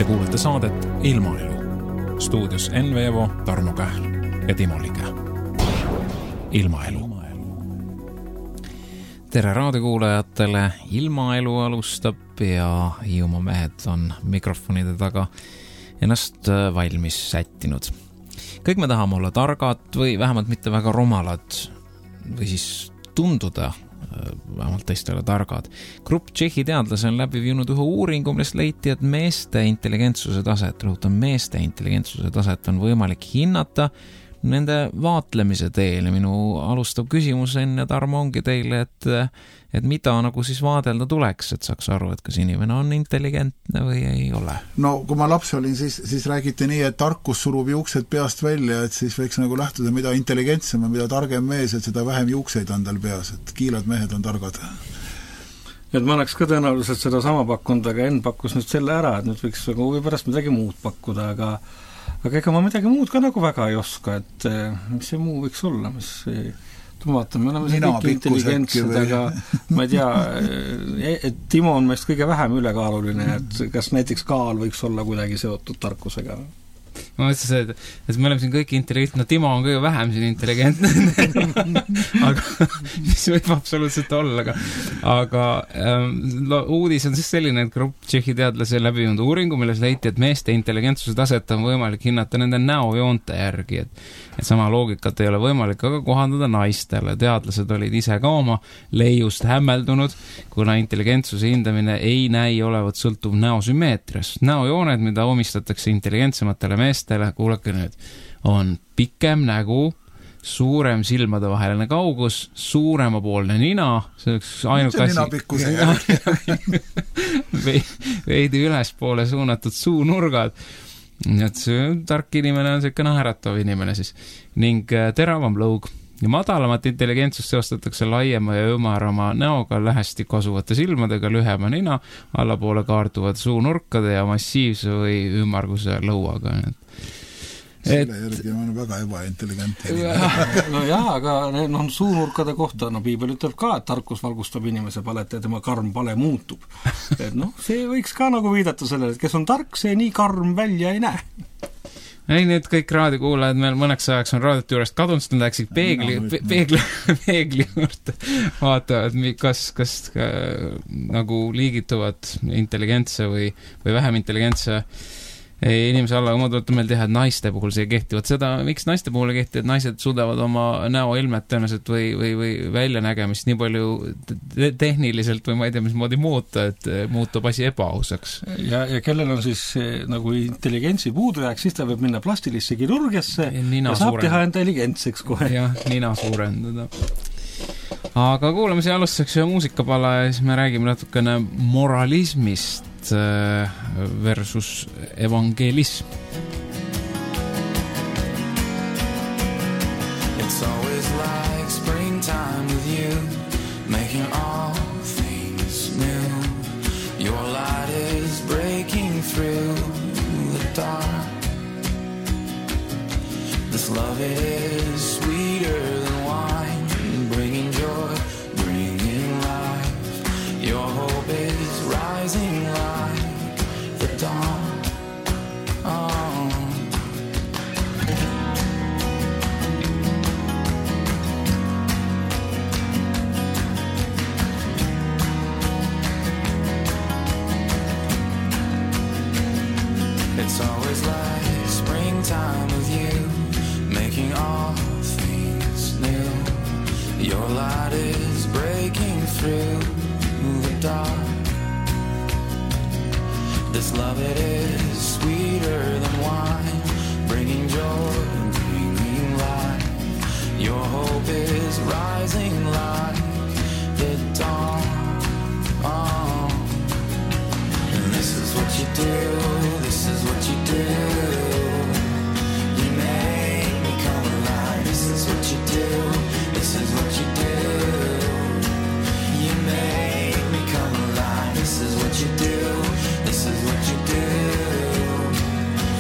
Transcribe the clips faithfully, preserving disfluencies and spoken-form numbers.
kuulete saadet Ilmaelu. Stuudios Enn Veevo, Tarmo Kähl ja Timo Lige. Ilmaelu. Tere raadiokuulajatele, Ilmaelu alustab ja Hiiumaa mehed on mikrofonide taga ennast valmis sättinud. Kõik me tahame olla targad või vähemalt mitte väga rumalad või siis tunduda vähemalt teistele targad. Grupp Tšehhi teadlase on läbi viinud ühe uuringu, millest leiti, et meeste intelligentsuse taset, rõhutan, meeste intelligentsuse taset on võimalik hinnata nende vaatlemise teel. Ja minu alustav küsimus enne, Tarmo, ongi teile, et, et mida nagu siis vaadelda tuleks, et saaks aru, et kas inimene on intelligentne või ei ole? No kui ma laps olin, siis, siis räägiti nii, et tarkus surub juuksed peast välja, et siis võiks nagu lähtuda, mida intelligentsem ja mida targem mees, et seda vähem juukseid on tal peas, et kiilad mehed on targad. Et ma oleks ka tõenäoliselt seda sama pakkunud, aga Enn pakkus nüüd selle ära, et nüüd võiks nagu pärast midagi muud pakkuda, aga aga ega ma midagi muud ka nagu väga ei oska, et mis see muu võiks olla, mis vaatame, me oleme see kõik intelligentsed, aga ma ei tea, et Timo on meist kõige vähem ülekaaluline, et kas näiteks kaal võiks olla kuidagi seotud tarkusega? Ma mõtlesin, et, et me oleme siin kõik intelligentne, no Timo on kõige vähem siin intelligentne aga mis võib absoluutselt olla, aga, aga ähm, uudis on siis selline, et grupp Tšehhi teadlase läbi viinud uuringu, milles leiti, et meeste intelligentsuse taset on võimalik hinnata nende näojoonte järgi, et, et sama loogikat ei ole võimalik aga kohandada naistele. Teadlased olid ise ka oma leiust hämmeldunud, kuna intelligentsuse hindamine ei näi olevat sõltuv näosümmeetriast. Näojooned, mida omistatakse intelligentsematele meestele, kuulake nüüd, on pikem nägu, suurem silmade vaheline kaugus, suuremapoolne nina, see oleks ainuke asi, veidi ülespoole suunatud suunurgad, et see tark inimene on selline naeratav inimene siis, ning teravam lõug. Ja madalamat intelligentsust seostatakse laiema ja ümarama näoga, lähestikku asuvate silmadega, lühema nina, allapoole kaarduvad suunurkade ja massiivse või ümarguse lõuaga. Selle järgi on väga ebaintelligent. No jaa, aga no, suunurkade kohta, no piibel ütleb ka, et tarkus valgustab inimese palet ja tema karm pale muutub. Et noh, see võiks ka nagu viidata sellele, et kes on tark, see nii karm välja ei näe. Ei, need kõik raadiokuulajad meil mõneks ajaks on raadiot juurest kadunud, nad läksid peegli, pe, peegli, peegli juurde vaatavad, kas, kas ka, nagu liigituvad intelligentse või, või vähem intelligentse inimese alla, ma tuletan meil teha, et naiste puhul see kehtivad seda, miks naiste puhul ei kehti, et naised suudavad oma näoilmet tõenäoliselt või, või, või väljanägemist nii palju te- tehniliselt või ma ei tea, mismoodi muuta, et muutub asi ebaausaks. Ja, ja kellel on siis nagu intelligentsi puudujääk, siis ta võib minna plastilisse kirurgiasse ja, ja saab suurend. Teha intelligentseks kohe. Jah, nina suurendada. Aga kuulame siia alustuseks ühe muusikapala ja siis me räägime natukene moralismist versus evangelism. It's always like springtime with you, making all things new. Your light is breaking through the dark. This love is sweeter than wine, bringing joy, bringing life. Your hope is rising like the dawn. Oh. It's always like springtime with you, making all things new. Your light is breaking through the dark. This love, it is sweeter than wine, bringing joy and bringing life. Your hope is rising like the dawn. Oh. And this is what you do, this is what you do. You make me come alive. This is what you do, this is what you do. You make me come alive. This is what you do, this is what you do.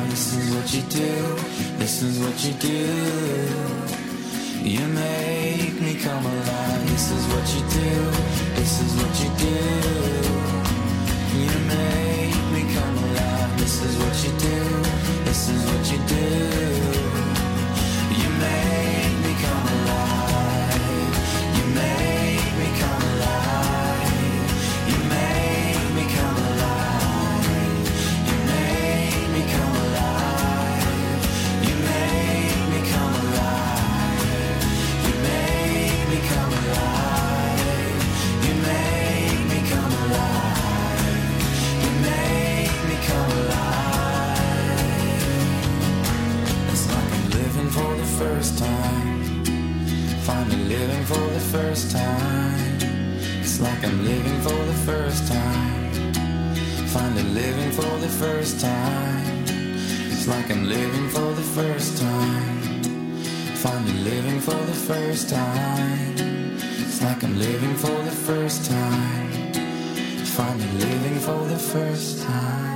This is what you do, this is what you do. You make me come alive. This is what you do, this is what you do. You make me come alive. This is what you do, this is what you do. You make me come alive. You make me come alive. You make me come alive. You make me come alive. You make me come alive. You make me come alive. You make me come alive. You make me come alive. It's like I'm living for the first time. Finally living for the first time. It's like I'm living for the first time. Finally living for the first time. It's like I'm living for the first time. Finally living for the first time. It's like I'm living for the first time. Finally living for the first time.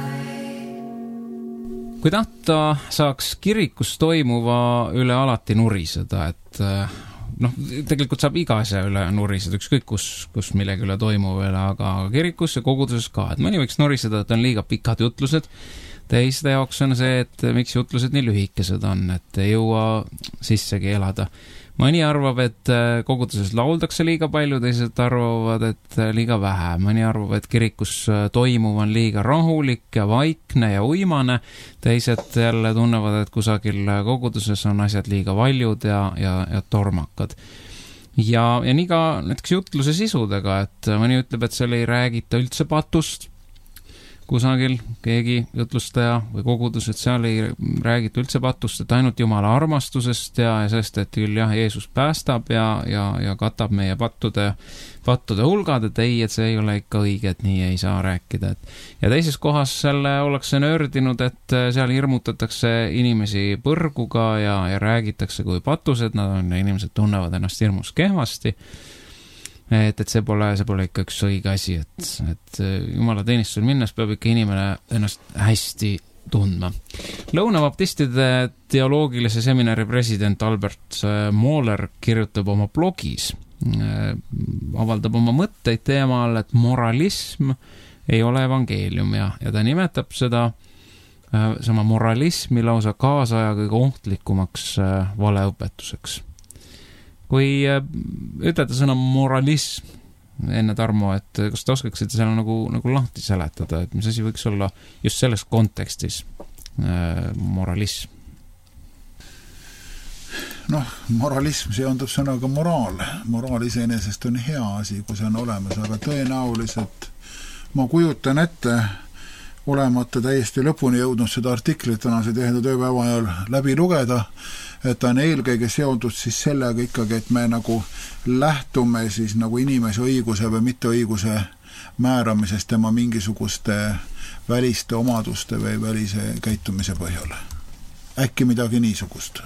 Kui tahta, saaks kirikus toimuva üle alati nuriseda, et noh, tegelikult saab iga asja üle nuriseda, ükskõik kus, kus millegi üle toimuv üle, aga kirikus ja koguduses ka, et mõni võiks nuriseda, et on liiga pikad jutlused, teiste jaoks on see, et miks jutlused nii lühikesed on, et ei jõua sissegi elada. Mõni arvab, et koguduses lauldakse liiga palju, teised arvavad, et liiga vähe. Mõni arvab, et kirikus toimuv on liiga rahulik ja vaikne ja uimane. Teised jälle tunnevad, et kusagil koguduses on asjad liiga valjud ja, ja, ja tormakad. Ja, ja nii ka näiteks jutluse sisudega, et mõni ütleb, et seal ei räägita üldse patust, kusagil keegi jutlustaja või kogudus, et seal ei räägita üldse patust, et ainult Jumala armastusest ja, ja sellest, et küll jah, Jeesus päästab ja, ja, ja katab meie pattude, pattude hulgad, et ei, et see ei ole ikka õige, et nii ei saa rääkida. Et, ja teises kohas selle ollakse nördinud, et seal hirmutatakse inimesi põrguga ja, ja räägitakse kui patused, nad on, inimesed tunnevad ennast hirmus kehvasti. Et, et see pole, see pole ikka üks õige asi, et, et Jumala teenistusel minnes peab ikka inimene ennast hästi tundma. Lõunabaptistide teoloogilise seminari president Albert Mohler kirjutab oma blogis, avaldab oma mõtteid teemal, et moralism ei ole evangeelium ja, ja ta nimetab seda sama moralismi lausa kaasaja kõige ohtlikumaks valeõpetuseks. Kui ütlete sõna moralism enne Tarmo, et kas te oskaksid selle nagu, nagu lahti seletada, et mis asi võiks olla just selles kontekstis äh, moralism? Noh, moralism seondub sõnaga moraal. Moraal iseenesest on hea asi, kui see on olemas, aga tõenäoliselt ma kujutan ette, olemata täiesti lõpuni jõudnud seda artiklit tänase tehenda tööpäeva ajal läbi lugeda, et ta on eelkõige seondud siis sellega ikkagi, et me nagu lähtume siis nagu inimese õiguse või mitteõiguse määramisest tema mingisuguste väliste omaduste või välise käitumise põhjal. Äkki midagi niisugust?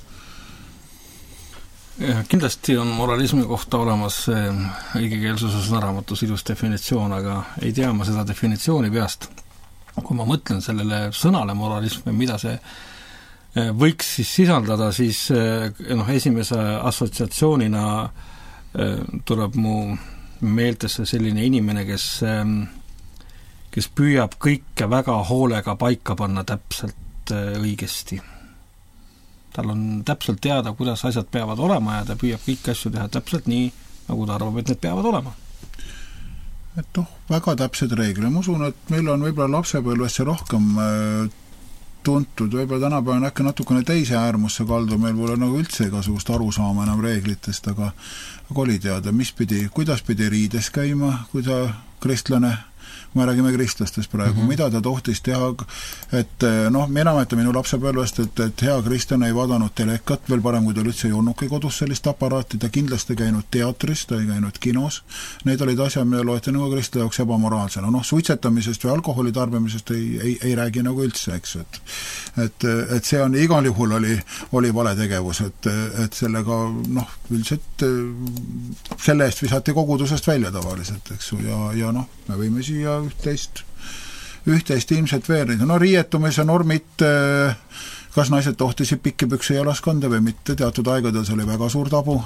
Ja, kindlasti on moralismi kohta olemas õigekeelsuses naramatus ilus definitsioon, aga ei tea ma seda definitsiooni peast. Kui ma mõtlen sellele sõnale moralism, mida see võiks siis sisaldada, siis noh, esimese assotsiatsioonina tuleb mu meeltesse selline inimene, kes, kes püüab kõike väga hoolega paika panna täpselt õigesti. Tal on täpselt teada, kuidas asjad peavad olema ja ta püüab kõiki asju teha täpselt nii, nagu ta arvab, et need peavad olema. Et noh, väga täpsed reeglid. Ma usun, et meil on võib-olla lapsepõlvesse rohkem tuntud, võib-olla tänapäeval on äkki natukene teise äärmusse kaldu, meil pole nagu üldse igasugust arusaama enam reeglitest, aga, aga oli teada, mis pidi, kuidas pidi riides käima, kui ta kristlane, kui me räägime kristlastest praegu, mm-hmm. mida ta tohtis teha, et noh, mina mäletan minu lapsepõlvest, et, et hea kristlane ei vaadanud telekat, veel parem, kui ta üldse ei olnudki kodus sellist aparaati, ta kindlasti käinud teatris, ta ei käinud kinos, need olid asjad, mida loeti nagu kristla jaoks ebamoraalsena, noh, suitsetamisest või alkoholi tarbimisest ei, ei, ei räägi nagu üldse, eks, et et, et see on, igal juhul oli, oli vale tegevus, et, et sellega, noh, üldiselt selle eest visati kogudusest välja tavaliselt, eks ju, ja, ja noh, me võime siia üht-teist üht-teist ilmselt veel. No riietumise normid, kas naised tohtisid pikki pükse jalas kanda või mitte, teatud aegadel see oli väga suur tabu.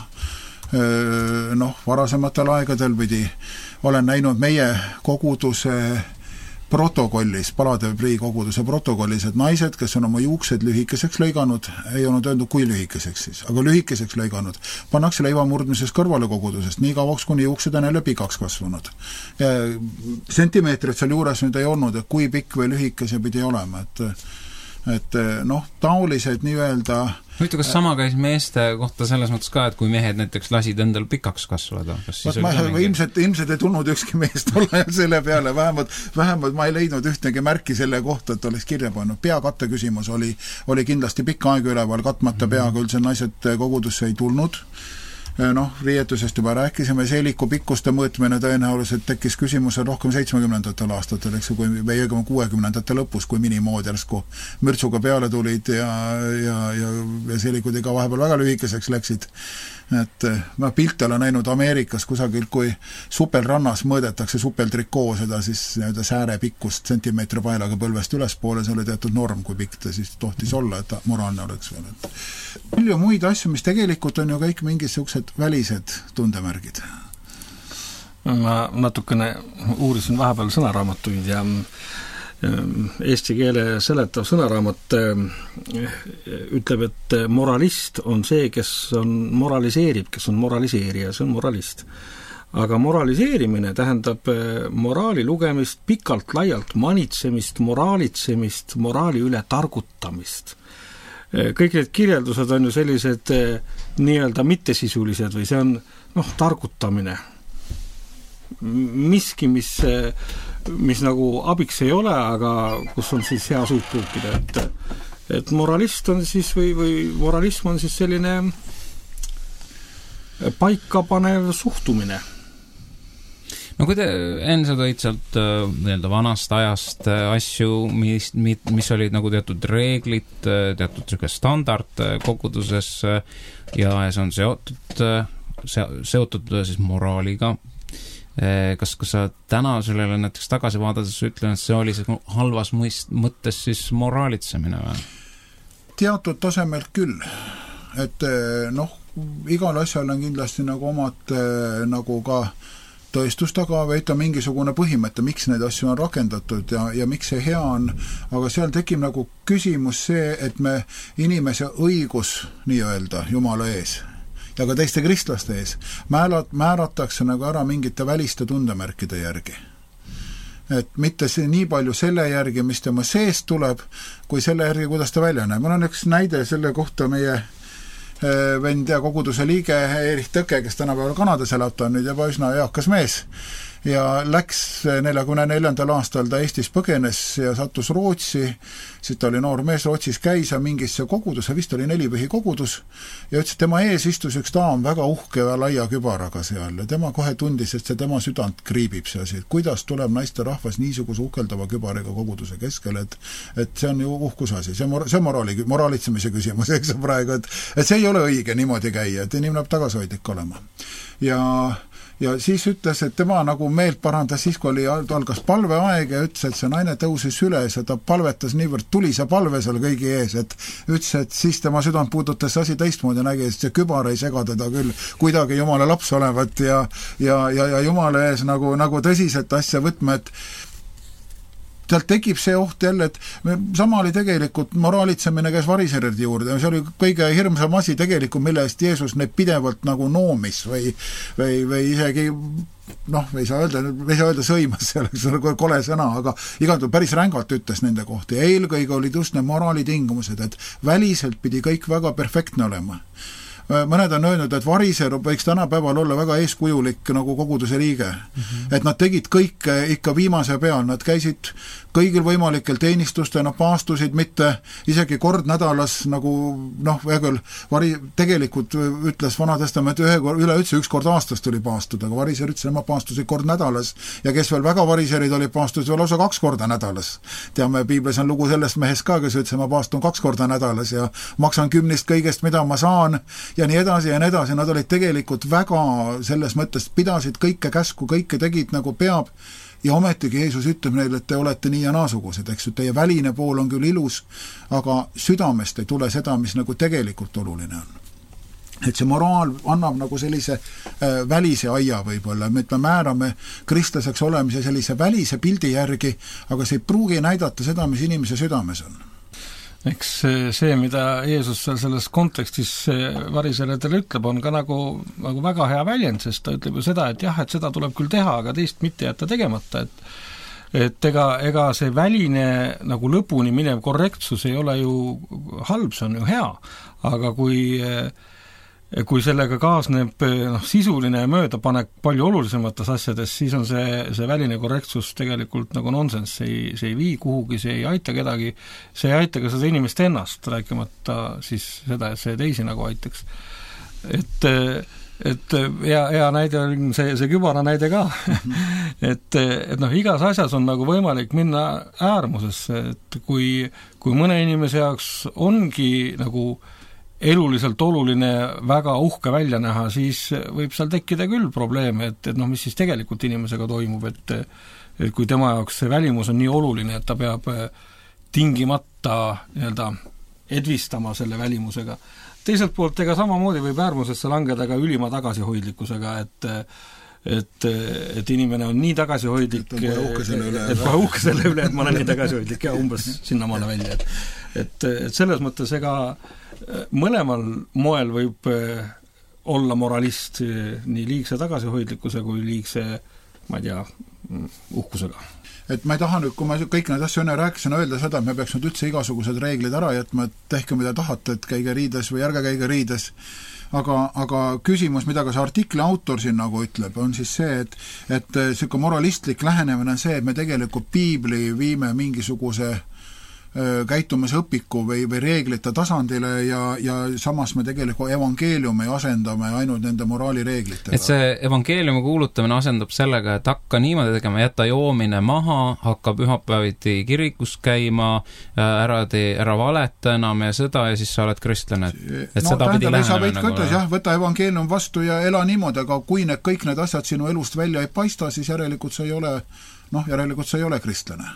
Noh, varasematel aegadel pidi, olen näinud meie koguduse protokollis, Palade Prii koguduse protokollis, et naised, kes on oma juuksed lühikeseks lõiganud, ei olnud öeldud kui lühikeseks siis, aga lühikeseks lõiganud, pannakse leivamurdmises kõrvale kogudusest, nii kauaks, kuni juuksed on jälle pikaks kasvanud. Sentimeetrid seal juures nüüd ei olnud, et kui pikk või lühike see pidi olema, et et noh, taolised nii-öelda huvitav, kas sama käis meeste kohta selles mõttes ka, et kui mehed näiteks lasid endal pikaks kasvada? Kas siis ma, mingi... ilmselt, ilmselt ei tulnud ükski meest olla selle peale, vähemalt, vähemalt ma ei leidnud ühtegi märki selle kohta, et oleks kirja pannud. Peakatte küsimus oli, oli kindlasti pikka aega üleval, katmata peaga üldse naised kogudusse ei tulnud. Noh, riietusest juba rääkisime, seeliku pikkuste mõõtmine tõenäoliselt tekkis küsimusel rohkem seitsmekümnendatel aastatel, eks kui meie kuuekümnendate lõpus, kui minimood järsku mürtsuga peale tulid ja, ja, ja, ja seelikud ikka vahepeal väga lühikeseks läksid. Et ma pilte olen näinud Ameerikas kusagil, kui supelrannas mõõdetakse supeltrikoo, seda siis nii-öelda sääre pikkust sentimeetri paelaga põlvest ülespoole, see oli teatud norm, kui pikk ta siis tohtis olla, et ta moraalne oleks veel. Et palju muid asju, mis tegelikult on ju kõik mingisugused välised tundemärgid. Ma natukene uurisin vahepeal sõnaraamatuid ja eesti keele seletav sõnaraamat ütleb, et moralist on see, kes on moraliseerib, kes on moraliseerija, see on moralist. Aga moraliseerimine tähendab moraali lugemist, pikalt laialt manitsemist, moraalitsemist, moraali üle targutamist. Kõik need kirjeldused on ju sellised nii-öelda mittesisulised või see on noh, targutamine. Miski, mis, mis nagu abiks ei ole, aga kus on siis hea suut puukida, et, et moralist on siis või, või moralism on siis selline paikapanev suhtumine. No kui te enne sa tõid sealt nii-öelda vanast ajast asju, mis, mis olid nagu teatud reeglid, teatud standard koguduses ja see on seotud, seotud siis moraaliga. Kas, kas sa täna sellele näiteks tagasi vaadates ütlen, et see oli see halvas mõist, mõttes siis moraalitsemine või? Teatud tasemelt küll. Et noh, igal asjal on kindlasti nagu omad nagu ka tõestust, aga veita mingisugune põhimõte, miks neid asju on rakendatud ja, ja miks see hea on, aga seal tekib nagu küsimus see, et me inimese õigus nii-öelda Jumala ees ja ka teiste kristlaste ees määrat, määratakse nagu ära mingite väliste tundemärkide järgi. Et mitte see nii palju selle järgi, mis tema seest tuleb, kui selle järgi, kuidas ta välja näeb. Mul on üks näide selle kohta meie vend ja koguduse liige Erich Tõke, kes tänapäeval Kanadas elab, ta on nüüd juba üsna eakas mees ja läks neljakümne neljandal aastal ta Eestis põgenes ja sattus Rootsi, siis ta oli noor mees, Rootsis käis ja mingisse koguduse, vist oli Nelipühi kogudus ja ütles, et tema ees istus üks daam väga uhke ja laia kübaraga seal ja tema kohe tundis, et see tema südant kriibib see asi, et kuidas tuleb naiste rahvas niisuguse uhkeldava kübariga koguduse keskel, et, et see on ju uhkuse asi, see on, see on moraali, moraalitsemise küsimus, eks praegu, et, et see ei ole õige niimoodi käia, et inimene peab tagasihoidlik olema. Ja ja siis ütles, et tema nagu meelt parandas siis, kui oli algas palveaeg ja ütles, et see naine tõusis üles ja ta palvetas niivõrd tulise palve seal kõigi ees, et ütles, et siis tema südant puudutas asi teistmoodi ja nägi, et see kübar ei sega teda küll kuidagi Jumala laps olevat ja, ja, ja, ja Jumala ees nagu, nagu tõsiselt asja võtma, et sealt tekib see oht jälle, et sama oli tegelikult moraalitsemine käes variseride juurde, see oli kõige hirmsam asi tegelikult, mille eest Jeesus neid pidevalt nagu noomis või, või, või isegi noh, ei saa öelda, ei saa öelda sõimas, see oleks kole sõna, aga igatahes päris rängalt ütles nende kohta ja eelkõige olid just need moraalitingumused, et väliselt pidi kõik väga perfektne olema. Mõned on öelnud, et variser võiks tänapäeval olla väga eeskujulik nagu koguduse liige. Mm-hmm. Et nad tegid kõik ikka viimase peal, nad käisid kõigil võimalikel teenistustel, nad paastusid mitte isegi kord nädalas nagu noh, küll vari, tegelikult ütles Vana Testament ühe kord, üleüldse üks kord aastas tuli paastuda, aga variser ütles, et ma paastusid kord nädalas ja kes veel väga variserid oli paastusid veel osa kaks korda nädalas. Teame, Piiblis on lugu sellest mehest ka, kes ütles, ma paastun kaks korda nädalas ja maksan kümnist kõigest, mida ma saan ja nii edasi ja nii edasi, nad olid tegelikult väga selles mõttes, pidasid kõike käsku, kõike tegid nagu peab ja ometigi Jeesus ütleb neile, et te olete nii ja naasugused, eks ju, teie väline pool on küll ilus, aga südamest ei tule seda, mis nagu tegelikult oluline on. Et see moraal annab nagu sellise äh, välise aia võib-olla, et me määrame kristlaseks olemise sellise välise pildi järgi, aga see ei pruugi näidata seda, mis inimese südames on. Eks see, mida Jeesus seal selles kontekstis variseridele ütleb, on ka nagu, nagu väga hea väljend, sest ta ütleb ju seda, et jah, et seda tuleb küll teha, aga teist mitte jätta tegemata, et et ega, ega see väline nagu lõpuni minev korrektsus ei ole ju halb, see on ju hea, aga kui kui sellega kaasneb noh, sisuline möödapanek palju olulisemates asjades, siis on see, see väline korrektsus tegelikult nagu nonsense, see ei, see ei vii kuhugi, see ei aita kedagi, see ei aita ka seda inimest ennast, rääkimata siis seda, et see teisi nagu aitaks. Et, et hea, hea näide on see, see kübara näide ka, et, et noh, igas asjas on nagu võimalik minna äärmusesse, et kui, kui mõne inimese jaoks ongi nagu eluliselt oluline väga uhke välja näha, siis võib seal tekkida küll probleeme, et, et noh, mis siis tegelikult inimesega toimub, et, et kui tema jaoks see välimus on nii oluline, et ta peab tingimata nii-öelda edvistama selle välimusega. Teiselt poolt ega samamoodi võib äärmusesse langeda ka ülima tagasihoidlikkusega, et et, et inimene on nii tagasihoidlik, et uhke selle üle, et kohe uhke selle üle, et ma olen nii tagasihoidlik ja umbes sinnamaale välja. Et, et, et selles mõttes ega mõlemal moel võib olla moralist nii liigse tagasihoidlikkuse kui liigse, ma ei tea, uhkusega. Et ma ei taha nüüd, kui ma kõik need asju enne rääkisin, öelda seda, et me peaks nüüd üldse igasugused reeglid ära jätma, et tehke mida tahate, et käige riides või ärge käige riides. Aga, aga küsimus, mida ka see artikli autor siin nagu ütleb, on siis see, et, et selline moralistlik lähenemine on see, et me tegelikult piibli viime mingisuguse käitumisõpiku või, või reeglite tasandile ja, ja samas me tegelikult evangeeliumi asendame ainult nende moraalireeglitega. Et see evangeeliumi kuulutamine asendab sellega, et hakka niimoodi tegema, jätta joomine maha, hakka pühapäeviti kirikus käima, ära, tee, ära valeta enam ja seda ja siis sa oled kristlane. Et no seda pidi lähenema nagu... Võtta, jah, võta evangeelium vastu ja ela niimoodi, aga kui need, kõik need asjad sinu elust välja ei paista, siis järelikult sa ei ole, noh, järelikult sa ei ole kristlane.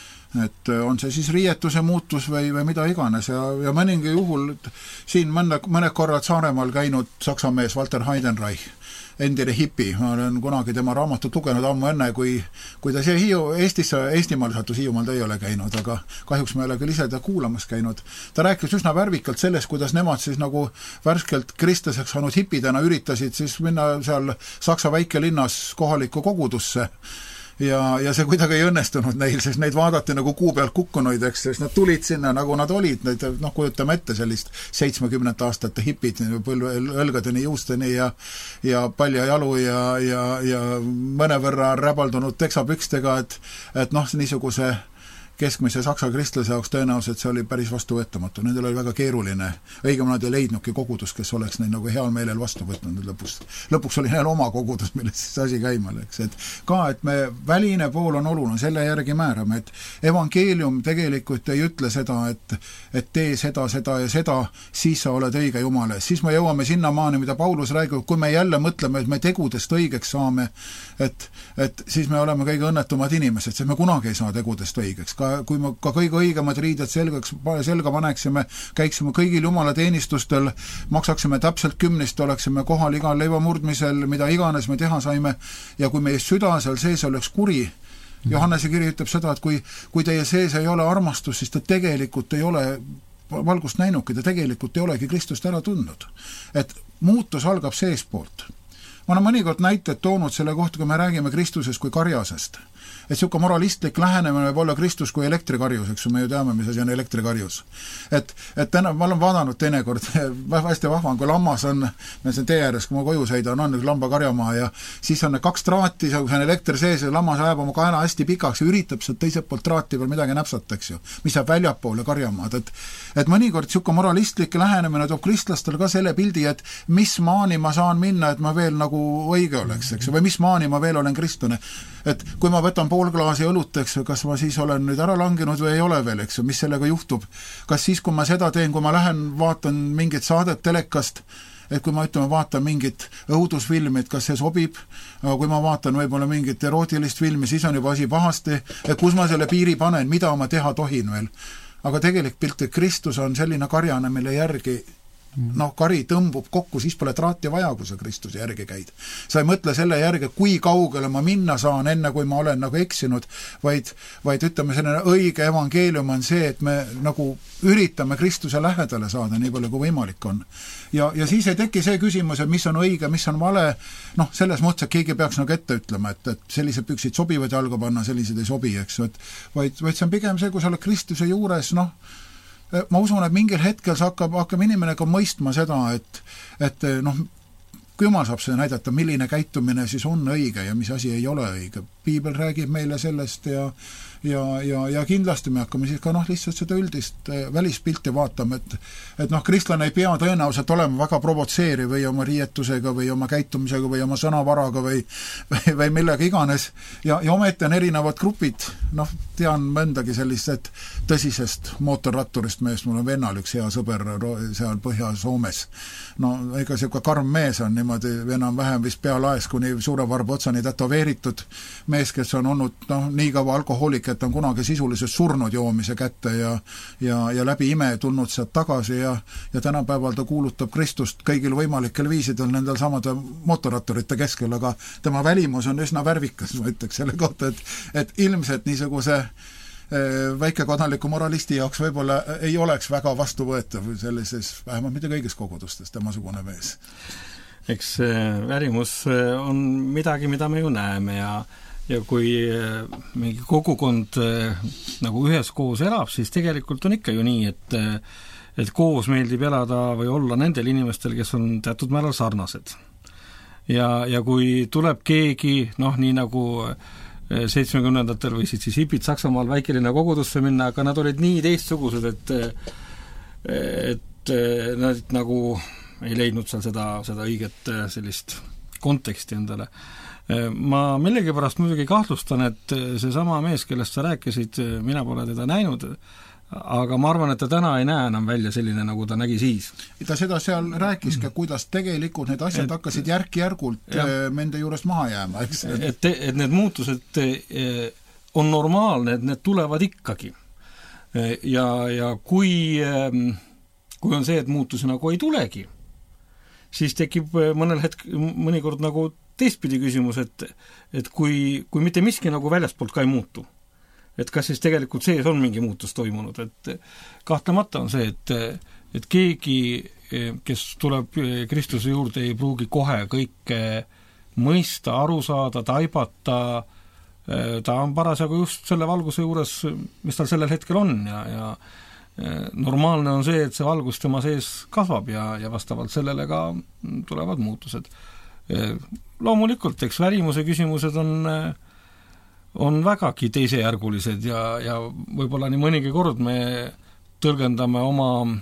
Et on see siis riietuse muutus või, või mida iganes ja, ja mõningi juhul siin mõne, mõne korrad Saaremaal käinud saksa mees Walter Heidenreich, endine hipi, ma olen kunagi tema raamatut lugenud ammu enne, kui, kui ta siia Hiiu, Eestisse, Eestimaal sattus, Hiiumaal ta ei ole käinud, aga kahjuks me ei ole küll ise ta kuulamas käinud. Ta rääkis üsna värvikalt sellest, kuidas nemad siis nagu värskelt kristlaseks saanud hipidena üritasid siis minna seal Saksa väikelinnas kohalikku kogudusse ja, ja see kuidagi ei õnnestunud neil, sest neid vaadati nagu kuu pealt kukkunuid, eks, sest nad tulid sinna nagu nad olid, neid, noh, kujutame ette sellist seitsmekümnendate aastate hipid, põlve, õlgadeni, juusteni ja, ja palja jalu ja, ja, ja mõnevõrra räbaldunud teksapükstega, et, et noh, niisuguse keskmise saksa kristlase jaoks tõenäoliselt see oli päris vastuvõetamatu. Nendel oli väga keeruline. Õigem nad ei leidnudki kogudus, kes oleks neid nagu heal meelel vastu võtnud lõpuks. Lõpuks oli neil oma kogudus, millest siis asi käima läks. Et ka, et me väline pool on oluline, selle järgi määrame, et evangeelium tegelikult ei ütle seda, et, et tee seda, seda ja seda, siis sa oled õige Jumale. Siis me jõuame sinnamaani, mida Paulus räägib, kui me jälle mõtleme, et me tegudest õigeks saame, et, et siis me oleme kõige õnnetumad inimesed, sest me kunagi ei saa tegudest õigeks. Ka kui me ka kõige õigemad riided selgeks, selga paneksime, käiksime kõigil jumala teenistustel, maksaksime täpselt kümnist, oleksime kohal igal leivamurdmisel, mida iganes me teha saime, ja kui meie süda seal sees oleks kuri, Johannese kiri ütleb seda, et kui, kui teie sees ei ole armastus, siis ta tegelikult ei ole valgust näinuki, ta tegelikult ei olegi Kristust ära tundnud. Et muutus algab seespoolt. Ma olen mõnikord näited toonud selle kohta, kui me räägime Kristusest kui karjasest. Et siuke moralistlik lähenemine võib olla Kristus kui elektrikarjus, eks me ju teame, mis asi on elektrikarjus. Et, et täna, ma olen vaadanud teinekord, hästi vahva on, kui lammas on, me see tee ääres, kui ma koju sõidan, on üks lamba karjamaa ja siis on kaks traati, see on elektri sees ja lammas ajab oma kaela hästi pikaks ja üritab sealt teiselt poolt traati peal midagi näpsata, eks ju, mis jääb väljapoole karjamaad. Et, et mõnikord siuke moralistlik lähenemine toob kristlastel ka selle pildi, et mis maani ma saan minna, et ma veel nagu nagu õige oleks, eks, või mis maani ma veel olen kristlane. Et kui ma võtan pool klaasi õlut, eks, kas ma siis olen nüüd ära langenud või ei ole veel, eks, mis sellega juhtub. Kas siis, kui ma seda teen, kui ma lähen, vaatan mingit saadet telekast, et kui ma ütleme, vaatan mingit õudusfilmi, et kas see sobib, aga kui ma vaatan võib-olla mingit erootilist filmi, siis on juba asi pahasti, et kus ma selle piiri panen, mida ma teha tohin veel. Aga tegelik pilt, et Kristus on selline karjane, mille järgi noh, kari tõmbub kokku, siis pole traati vaja, kui sa Kristuse järgi käid. Sa ei mõtle selle järgi, kui kaugele ma minna saan, enne kui ma olen nagu eksinud, vaid, vaid ütleme, selline õige evangeelium on see, et me nagu üritame Kristuse lähedale saada nii palju, kui võimalik on. Ja, ja siis ei teki see küsimus, et mis on õige, mis on vale, noh, selles mõttes, et keegi peaks nagu ette ütlema, et, et sellised püksid sobivad jalga panna, sellised ei sobi, eks, et vaid, vaid see on pigem see, kui sa oled Kristuse juures, noh, ma usun, et mingil hetkel sa hakkab, hakkab inimene ka mõistma seda, et, et noh, Jumal saab see näidata, milline käitumine siis on õige ja mis asi ei ole õige. Piibel räägib meile sellest ja, ja, ja, ja kindlasti me hakkame siis ka noh, lihtsalt seda üldist välispilti vaatama, et, et noh, kristlane ei pea tõenäoliselt olema väga provotseeriv või oma riietusega või oma käitumisega või oma sõnavaraga või, või, või millega iganes. Ja, ja ometi on erinevad grupid, noh, tean mõndagi sellist tõsisest mootorratturist meest, mul on vennal üks hea sõber seal Põhja-Soomes. No ega siuke karm mees on niimoodi enam-vähem vist pealaes, kuni suure varba otsani tätoveeritud mees, kes on olnud noh, nii kaua alkohoolik, et on kunagi sisuliselt surnud joomise kätte ja, ja, ja läbi ime tulnud sealt tagasi ja, ja tänapäeval ta kuulutab Kristust kõigil võimalikel viisidel nendel samade mootorratturite keskel, aga tema välimus on üsna värvikas, ma ütleks selle kohta, et, et ilmselt niisuguse väikekodanliku moralisti jaoks võib-olla ei oleks väga vastuvõetav sellises, vähemalt mitte kõigis kogudustes, temasugune mees. Eks värimus on midagi, mida me ju näeme ja, ja kui mingi kogukond nagu üheskoos elab, siis tegelikult on ikka ju nii, et, et koos meeldib elada või olla nendel inimestel, kes on teatud määral sarnased. Ja, ja kui tuleb keegi, noh, nii nagu seitsmekümnendatel või siis hipid Saksamaal väikeline kogudusse minna, aga nad olid nii teistsugused, et, et nad nagu ei leidnud seal seda, seda õiget sellist konteksti endale. Ma millegipärast muidugi kahtlustan, et see sama mees, kellest sa rääkisid, mina pole teda näinud, aga ma arvan, et ta täna ei näe enam välja selline, nagu ta nägi siis. Ta seda seal rääkiski, kuidas tegelikult need asjad et, hakkasid järk-järgult nende juurest maha jääma. Eks? Et, et need muutused on normaalne, et need tulevad ikkagi. Ja, ja kui, kui on see, et muutusi nagu ei tulegi, siis tekib mõnel hetk, mõnikord nagu teistpidi küsimus, et, et kui, kui mitte miski nagu väljastpoolt ka ei muutu, et kas siis tegelikult sees on mingi muutus toimunud, et kahtlemata on see, et, et keegi, kes tuleb Kristuse juurde, ei pruugi kohe kõike mõista, aru saada, taibata, ta on parasjagu just selle valguse juures, mis tal sellel hetkel on ja, ja normaalne on see, et see valgus tema sees kasvab ja, ja vastavalt sellele ka tulevad muutused. Loomulikult, eks värimuse küsimused on on vägagi teisejärgulised ja, ja võib-olla nii mõnigi kord me tõlgendame oma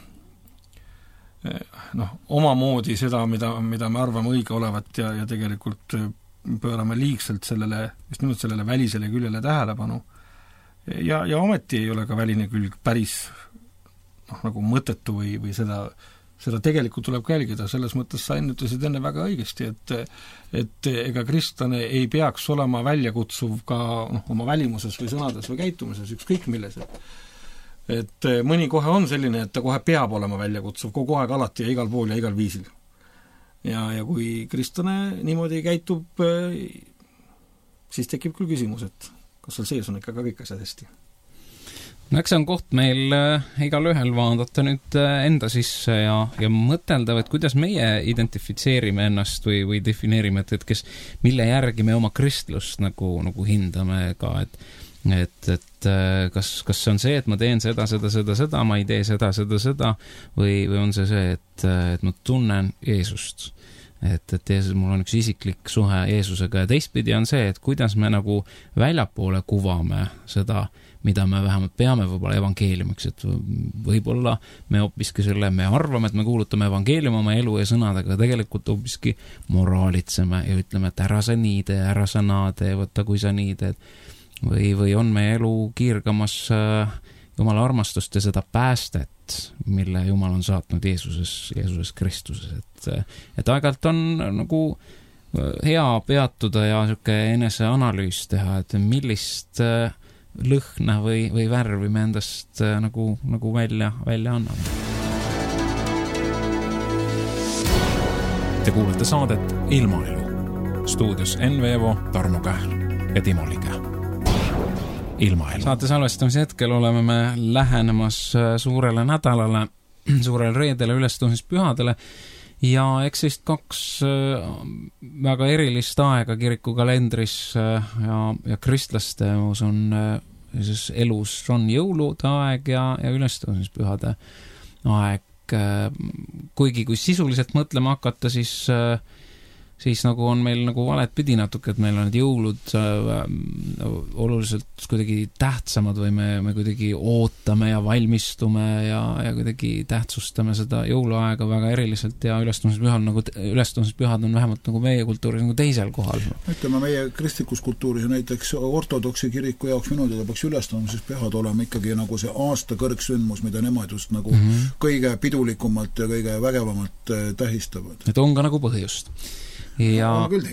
noh, oma moodi seda, mida, mida me arvame õige olevat ja, ja tegelikult pöörame liigselt sellele, just nimelt sellele välisele küljele tähelepanu. Ja, ja ometi ei ole ka väline külg päris noh, nagu mõttetu või, või seda seda tegelikult tuleb kälgida, selles mõttes sa ennutasid enne väga õigesti, et, et ega kristlane ei peaks olema väljakutsuv ka noh, oma välimuses või sõnades või käitumises, ükskõik milles. Et, et mõni kohe on selline, et ta kohe peab olema väljakutsuv kogu aeg alati ja igal pool ja igal viisil. Ja, ja kui kristlane niimoodi käitub, siis tekib küll küsimus, et kas seal sees on ikka ka kõik asjad hästi. No eks see on koht meil äh, igal ühel vaadata nüüd äh, enda sisse ja, ja mõtelda, et kuidas meie identifitseerime ennast või, või defineerime, et, et kes, mille järgi me oma kristlust nagu, nagu hindame ka, et, et, et äh, kas, kas see on see, et ma teen seda, seda, seda, seda, ma ei tee seda, seda, seda või, või on see see, et, et ma tunnen Jeesust. Et, et Jeesus, mul on üks isiklik suhe Jeesusega ja teistpidi on see, et kuidas me nagu väljapoole kuvame seda, mida me vähemalt peame võib-olla evangeeliumiks, et võib-olla me hoopiski selle, me arvame, et me kuulutame evangeeliumi oma elu ja sõnadega, tegelikult hoopiski moraalitseme ja ütleme, et ära sa nii tee, ära sa naa tee, võtta kui sa nii teed. Või, või on meie elu kiirgamas Jumala armastust ja seda päästet, mille Jumal on saatnud Jeesuses, Jeesuses Kristuses. Et, et aeg-ajalt on nagu hea peatuda ja siuke eneseanalüüs teha, et millist lõhna või, või värvi me endast nagu, nagu välja, välja anname. Te kuulete saadet Ilmaelu. Stuudios Enn Veevo, Tarmo Kähl ja Timo Lige. Ilmaelu. Saate salvestamise hetkel oleme me lähenemas suurele nädalale, suurele reedele, ülestumispühadele ja eks siis kaks väga erilist aega kiriku kalendris ja, ja kristlaste on siis elus on jõulude aeg ja, ja ülestumispühade aeg. Kuigi kui sisuliselt mõtlema hakata, siis siis nagu on meil nagu valet pidi natuke, et meil on need jõulud äh, oluliselt kuidagi tähtsamad või me, me kuidagi ootame ja valmistume ja, ja kuidagi tähtsustame seda jõuluaega väga eriliselt ja ülestumispühad nagu, ülestumispühad on vähemalt nagu meie kultuuris nagu teisel kohal. Ütleme, meie kristlikus kultuuris näiteks ortodoksi kiriku jaoks minu teada peaks ülestumispühad olema ikkagi nagu see aasta kõrgsündmus, mida nemad just nagu mm -hmm. kõige pidulikumalt ja kõige vägevamalt tähistavad. Et on ka nagu põhjust. Ja,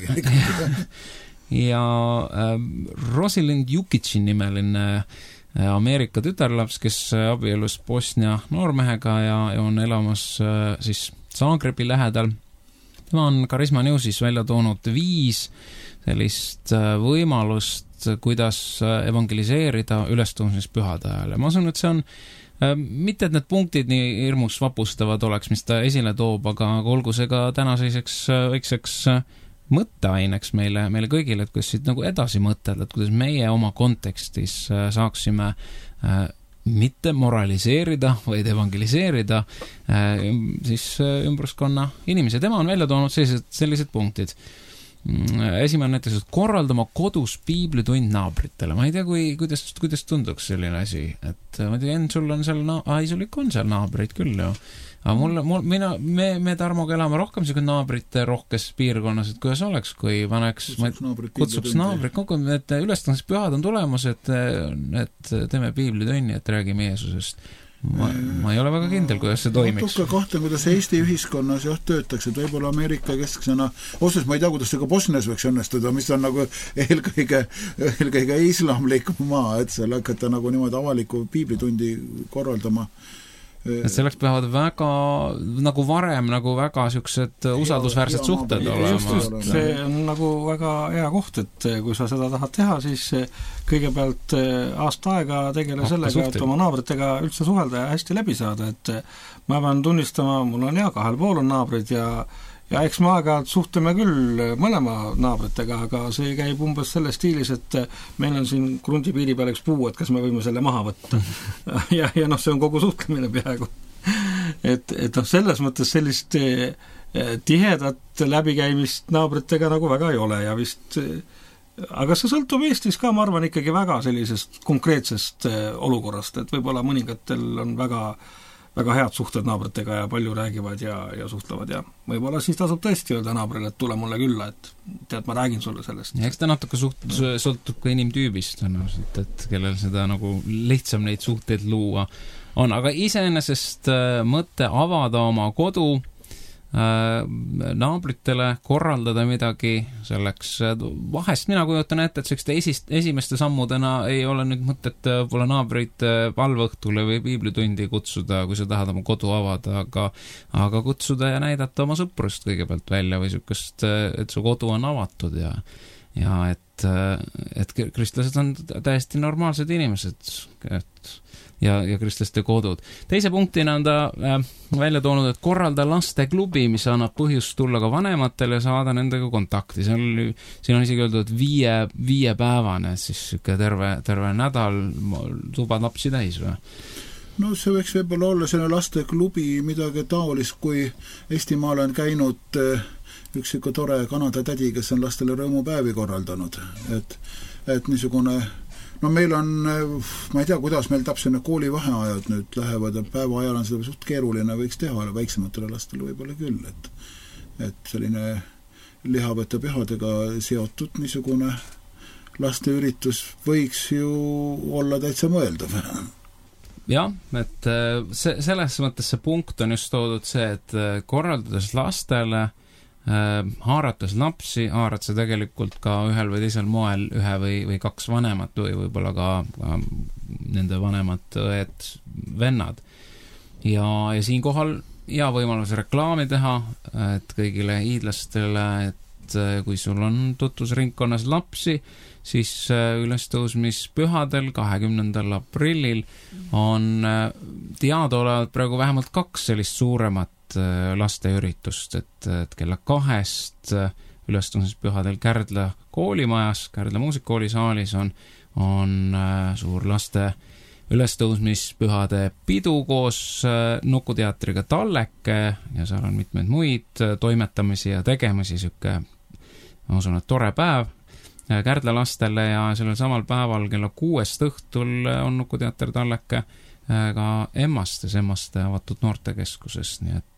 ja äh, Rosalind Jukicin nimeline äh, Ameerika tütarlaps, kes abielus Bosnia noormehega ja, ja on elamas äh, siis Zagrebi lähedal. Tema on Karisma Newsis välja toonud viis sellist äh, võimalust, kuidas äh, evangeliseerida ülestumispühade ajal. Ja ma usun, et see on äh, mitte, et need punktid nii hirmus vapustavad oleks, mis ta esile toob, aga olgu see ka tänaseks väikseks mõtteaineks meile, meile kõigile, et kuidas siit nagu edasi mõtelda, et kuidas meie oma kontekstis saaksime äh, mitte moraliseerida, vaid evangeliseerida äh, siis ümbruskonna inimesi. Tema on välja toonud sellised, sellised punktid. Esimene näiteks, et korraldama kodus piiblitund naabritele. Ma ei tea, kui, kuidas, kuidas tunduks selline asi, et ma ei tea, Enn, sul on seal, na- ai, sul ikka on seal naabrid küll ju. Aga mul, mul, mina, me, me Tarmoga elame rohkem selline naabrite rohkes piirkonnas, et kuidas oleks, kui paneks, kutsuks naabrid, kutsuks naabrid kogu, et ülestumispühad on tulemas, et, et teeme piiblitunni, et räägime Jeesusest. Ma, ma ei ole väga kindel, kuidas see toimiks. Natuke kahten, kuidas Eesti ühiskonnas jah töötaks, et võib-olla Ameerika kesksena, osas ma ei tea, kuidas see ka Bosnias võiks õnnestuda, mis on nagu eelkõige, eelkõige islamlik maa, et seal hakata nagu niimoodi avaliku piiblitundi korraldama. Et selleks peavad väga, nagu varem, nagu väga siuksed usaldusväärsed ja, suhted olema. Just, just, see on nagu väga hea koht, et kui sa seda tahad teha, siis kõigepealt aasta aega tegele Hakka sellega, suhted. Et oma naabritega üldse suhelda ja hästi läbi saada, et ma pean tunnistama, mul on hea, kahel pool on naabrid ja Ja eks me aeg-ajalt suhtleme küll mõlema naabritega, aga see käib umbes selles stiilis, et meil on siin krundi piiri peal üks puu, et kas me võime selle maha võtta. ja, ja noh, see on kogu suhtlemine peaaegu. et, et noh, selles mõttes sellist tihedat läbikäimist naabritega nagu väga ei ole ja vist, aga see sõltub Eestis ka, ma arvan, ikkagi väga sellisest konkreetsest olukorrast, et võib-olla mõningatel on väga väga head suhted naabritega ja palju räägivad ja, ja suhtlevad ja võib-olla siis tasub tõesti öelda naabrile, et tule mulle külla, et tead, ma räägin sulle sellest. Ja eks ta natuke suht, sõltub ka inimtüübist, et, et kellel seda nagu lihtsam neid suhteid luua on, aga iseenesest mõte avada oma kodu naabritele, korraldada midagi selleks, vahest mina kujutan ette, et selliste esist, esimeste sammudena ei ole nüüd mõtet pole naabrit palveõhtule või piiblitundi kutsuda, kui sa tahad oma kodu avada, aga, aga kutsuda ja näidata oma sõprust kõigepealt välja või sükest, et su kodu on avatud ja, ja et, et kristlased on täiesti normaalsed inimesed, et ja, ja kristlaste kodud. Teise punktina on ta äh, välja toonud, et korralda lasteklubi, mis annab põhjust tulla ka vanematele ja saada nendega kontakti. See on, siin on isegi öeldud viie, viie päevane, siis terve, terve nädal tubad lapsi täis või? No see võiks võib-olla olla selle lasteklubi midagi taolist, kui Eestimaal on käinud üks ikka tore Kanada tädi, kes on lastele rõõmupäevi korraldanud. Et, et niisugune no meil on, ma ei tea, kuidas meil täpselt need koolivaheajad nüüd lähevad, ja päeva ajal on seda suht keeruline võiks teha, väiksematele lastele võib-olla küll, et et selline lihavõtte pühadega seotud niisugune lasteüritus võiks ju olla täitsa mõeldav. Jah, et see, selles mõttes see punkt on just toodud see, et korraldades lastele, haarates lapsi, haarad see tegelikult ka ühel või teisel moel ühe või, või kaks vanemat või võib-olla ka, ka nende vanemad õed, vennad. Ja, ja siinkohal hea võimalus reklaami teha, et kõigile hiidlastele, et kui sul on tutvusringkonnas lapsi, siis ülestõusmispühadel kahekümnendal aprillil on teadaolevalt praegu vähemalt kaks sellist suuremat lasteüritust, et, et kella kahest ülestõusmispühadel Kärdla koolimajas, Kärdla muusikakooli saalis on, on suur laste ülestõusmispühade pidu koos Nukuteatriga Talleke ja seal on mitmeid muid toimetamisi ja tegemisi, siuke, ma usun, et tore päev Kärdla lastele ja sellel samal päeval kella kuuest õhtul on Nukuteater Talleke ka Emmastes, Emmaste avatud noortekeskuses, nii et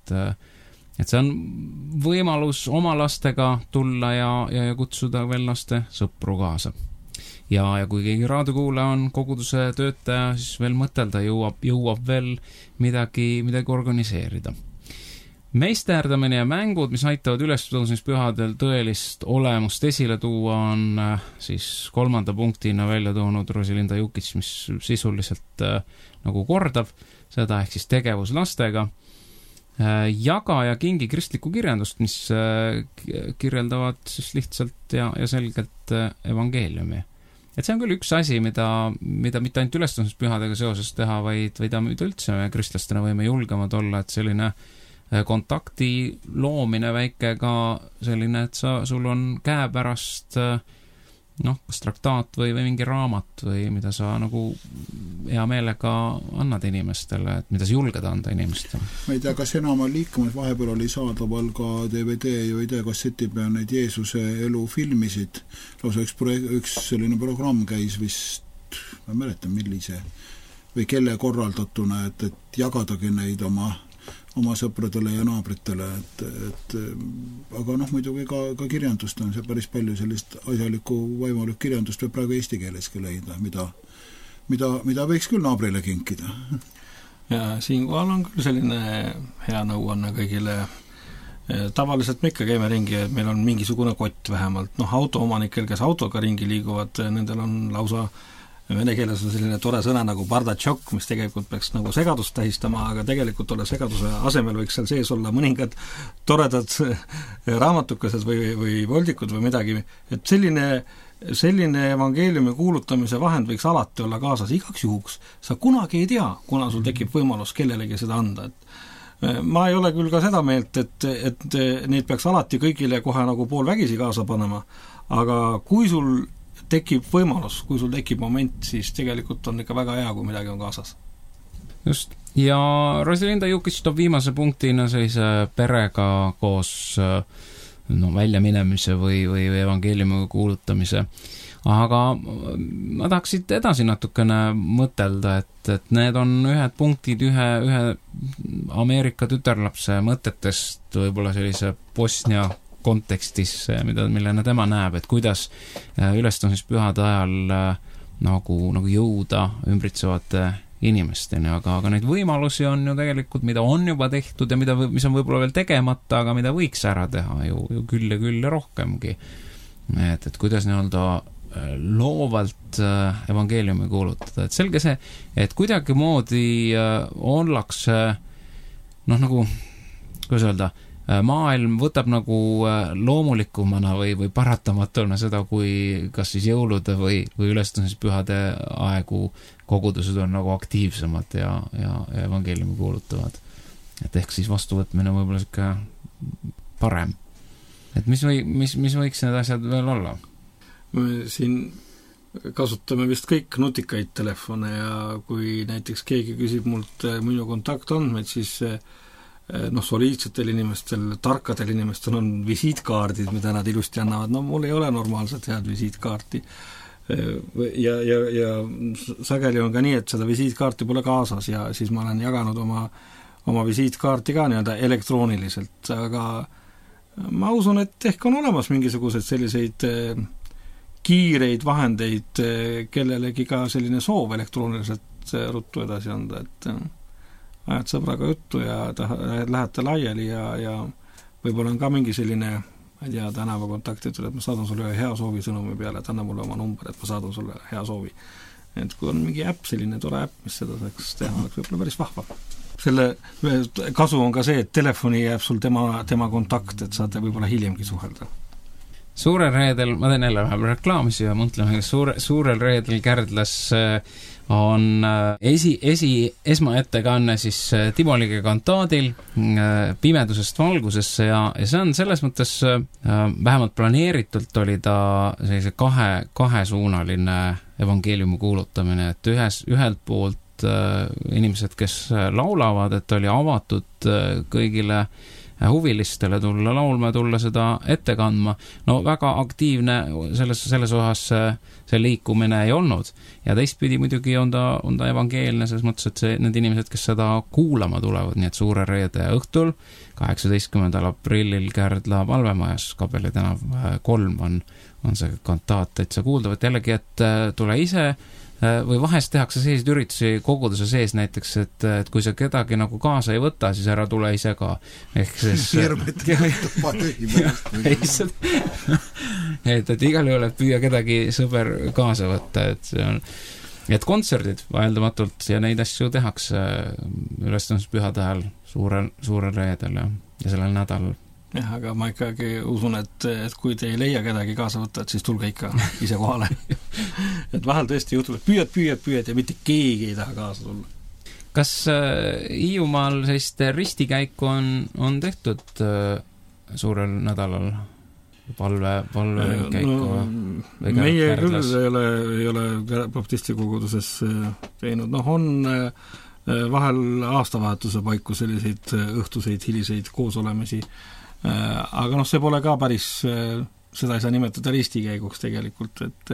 et see on võimalus oma lastega tulla ja, ja, ja kutsuda veel laste sõpru kaasa. Ja, ja kui keegi raadiokuulaja on koguduse töötaja, siis veel mõtelda jõuab, jõuab veel midagi, midagi organiseerida. Meisterdamine ja mängud, mis aitavad ülestõusmispühadel tõelist olemust esile tuua, on siis kolmanda punktina välja toonud Rosilinda Jukits, mis sisuliselt äh, nagu kordab seda, ehk siis tegevus lastega. Äh, jaga ja kingi kristlikku kirjandust, mis äh, kirjeldavad siis lihtsalt ja, ja selgelt äh, evangeeliumi. Et see on küll üks asi, mida, mida mitte ainult ülestõusmispühadega seoses teha, vaid, vaid mida üldse me kristlastena võime julgemad olla, et selline kontakti loomine väike ka selline, et sa, sul on käepärast noh, kas traktaat või, või mingi raamat või mida sa nagu hea meelega annad inimestele, et mida sa julged anda inimestele. Ma ei tea, kas enam on liikumas, vahepeal oli saadaval ka D V D ja ei tea, kasseti peal neid Jeesuse elu filmisid, lausa üks, üks selline programm käis vist, ma mäletan millise või kelle korraldatuna, et, et jagadagi neid oma oma sõpradele ja naabritele, et, et aga noh, muidugi ka, ka kirjandust on see päris palju sellist asjalikku võimalik kirjandust või praegu eesti keeleski leida, mida, mida, mida võiks küll naabrile kinkida. Ja siinkohal on küll selline hea nõuanne kõigile. Tavaliselt me ikka käime ringi, et meil on mingisugune kott vähemalt. Noh, autoomanikel, kes autoga ringi liiguvad, nendel on lausa vene keeles on selline tore sõna nagu bardatšok, mis tegelikult peaks nagu segadust tähistama, aga tegelikult ole segaduse asemel võiks seal sees olla mõningad toredad raamatukesed või, või voldikud või midagi. Et selline, selline evangeeliumi kuulutamise vahend võiks alati olla kaasas igaks juhuks. Sa kunagi ei tea, kuna sul tekib võimalus kellelegi seda anda. Et ma ei ole küll ka seda meelt, et, et neid peaks alati kõigile kohe nagu poolvägisi kaasa panema, aga kui sul tekib võimalus, kui sul tekib moment, siis tegelikult on ikka väga hea, kui midagi on kaasas. Just. Ja Rosilinda Jukits toob viimase punktina sellise perega koos no, väljaminemise või, või evangeeliumi kuulutamise. Aga ma tahaks siit edasi natukene mõtelda, et, et need on ühed punktid ühe, ühe Ameerika tütarlapse mõtetest võib-olla sellise Bosnia kontekstis, mida, millena tema näeb, et kuidas ülestõusmispühade ajal nagu, nagu jõuda ümbritsevate inimesteni, aga, aga neid võimalusi on ju tegelikult, mida on juba tehtud ja mida, mis on võib-olla veel tegemata, aga mida võiks ära teha ju, ju küll ja küll ja rohkemgi. Et, et kuidas nii-öelda loovalt evangeeliumi kuulutada, et selge see, et kuidagi moodi ollakse noh, nagu, kuidas öelda, maailm võtab nagu loomulikumana või, või paratamatuna seda, kui kas siis jõulude või, või ülestõusmispühade aegu kogudused on nagu aktiivsemad ja, ja, ja evangeeliumi kuulutavad. Et ehk siis vastuvõtmine võib-olla siuke parem. Et mis, või, mis, mis võiks need asjad veel olla? Me siin kasutame vist kõik nutikaid telefone ja kui näiteks keegi küsib mult minu kontaktandmeid, siis noh, soliidsetel inimestel, tarkadel inimestel on visiitkaardid, mida nad ilusti annavad. No mul ei ole normaalselt head visiitkaarti. ja, ja, ja sageli on ka nii, et seda visiitkaarti pole kaasas ja siis ma olen jaganud oma, oma visiitkaarti ka nii-öelda elektrooniliselt, aga ma usun, et ehk on olemas mingisugused selliseid kiireid vahendeid kellelegi ka selline soov elektrooniliselt ruttu edasi anda, et ajad sõbraga juttu ja ta, lähete laiali ja, ja võib-olla on ka mingi selline, ma ei tea, tänavakontakt, et ma saadan sulle hea soovi sõnumi peale, et anna mulle oma number, et ma saadan sulle hea soovi. Et kui on mingi äpp, selline tore äpp, mis seda saaks teha, oleks võib-olla päris vahva. Selle kasu on ka see, et telefoni jääb sul tema, tema kontakt, et saate võib-olla hiljemgi suhelda. Suurel reedel, ma teen jälle vähem reklaamis ja mõtleme, suure, suurel reedel Kärdlas on esi, esi, esmaettekanne siis Timolige kantaadil pimedusest valgusesse ja, ja see on selles mõttes vähemalt planeeritult oli ta sellise kahe, kahesuunaline evangeeliumi kuulutamine, et ühes, ühelt poolt inimesed, kes laulavad, et oli avatud kõigile huvilistele tulla laulma, tulla seda ette kandma. No väga aktiivne selles, selles osas see liikumine ei olnud. Ja teistpidi muidugi on ta, on ta evangeelne selles mõttes, et see, need inimesed, kes seda kuulama tulevad, nii et suure reede õhtul, kaheksateistkümnendal aprillil Kärdla palvemajas, Kabeli tänav kolm on, on see kantaat, et sa kuuldavad jällegi, et tule ise või vahest tehakse selliseid üritusi koguduse sees näiteks, et, et kui sa kedagi nagu kaasa ei võta, siis ära tule ise ka. Ehk siis et, et igal juhul, et püüa kedagi sõber kaasa võtta, et see on et kontserdid vaheldamatult ja neid asju tehakse ülestõusmispühade ajal suurel, suurel reedel ja, ja sellel nädalal. Jah, aga ma ikkagi usun, et, et kui te ei leia kedagi kaasa võtta, et siis tulge ikka ise kohale. et vahel tõesti juhtub, et püüad, püüad, püüad ja mitte keegi ei taha kaasa tulla. Kas äh, Hiiumaal sellist ristikäiku on, on tehtud äh, suurel nädalal? Palve, palve käiku? No, meie küll ei ole, ei ole baptisti koguduses teinud. Noh, on äh, vahel aastavahetuse paiku selliseid õhtuseid, hiliseid koosolemisi. Aga noh, see pole ka päris, seda ei saa nimetada ristikäiguks tegelikult, et,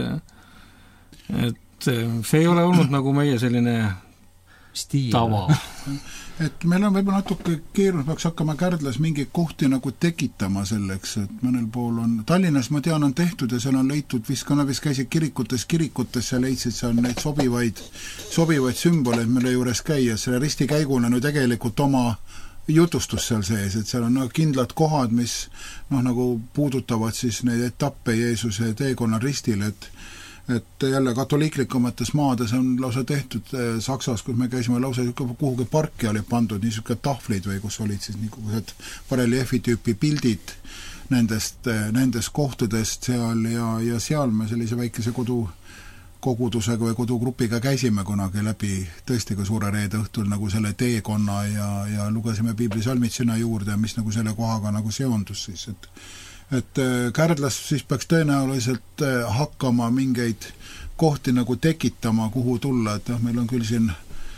et see ei ole olnud nagu meie selline stiil. Tava. et meil on võib-olla natuke keeruline, peaks hakkama Kärdlas mingi kohti nagu tekitama selleks, et mõnel pool on, Tallinnas ma tean on tehtud ja seal on leitud, vist ka vist käisid kirikutes, kirikutes ja leidsid seal neid sobivaid, sobivaid sümboleid, mille juures käia, selle ristikäigul on ju tegelikult oma jutustus seal sees, et seal on no, kindlad kohad, mis noh, nagu puudutavad siis neid etappe Jeesuse teekonna ristil, et et jälle katoliiklikumates maades on lausa tehtud eh, Saksas, kus me käisime lausa kuhugi parki oli pandud niisugused tahvlid või kus olid siis niisugused bareljeefi tüüpi pildid nendest, nendest kohtadest seal ja, ja seal me sellise väikese kodu kogudusega või kodugrupiga käisime kunagi läbi tõesti ka suure reede õhtul nagu selle teekonna ja, ja lugesime piiblisalmid sinna juurde, mis nagu selle kohaga nagu seondus siis, et et Kärdlas siis peaks tõenäoliselt hakkama mingeid kohti nagu tekitama, kuhu tulla, et noh, meil on küll siin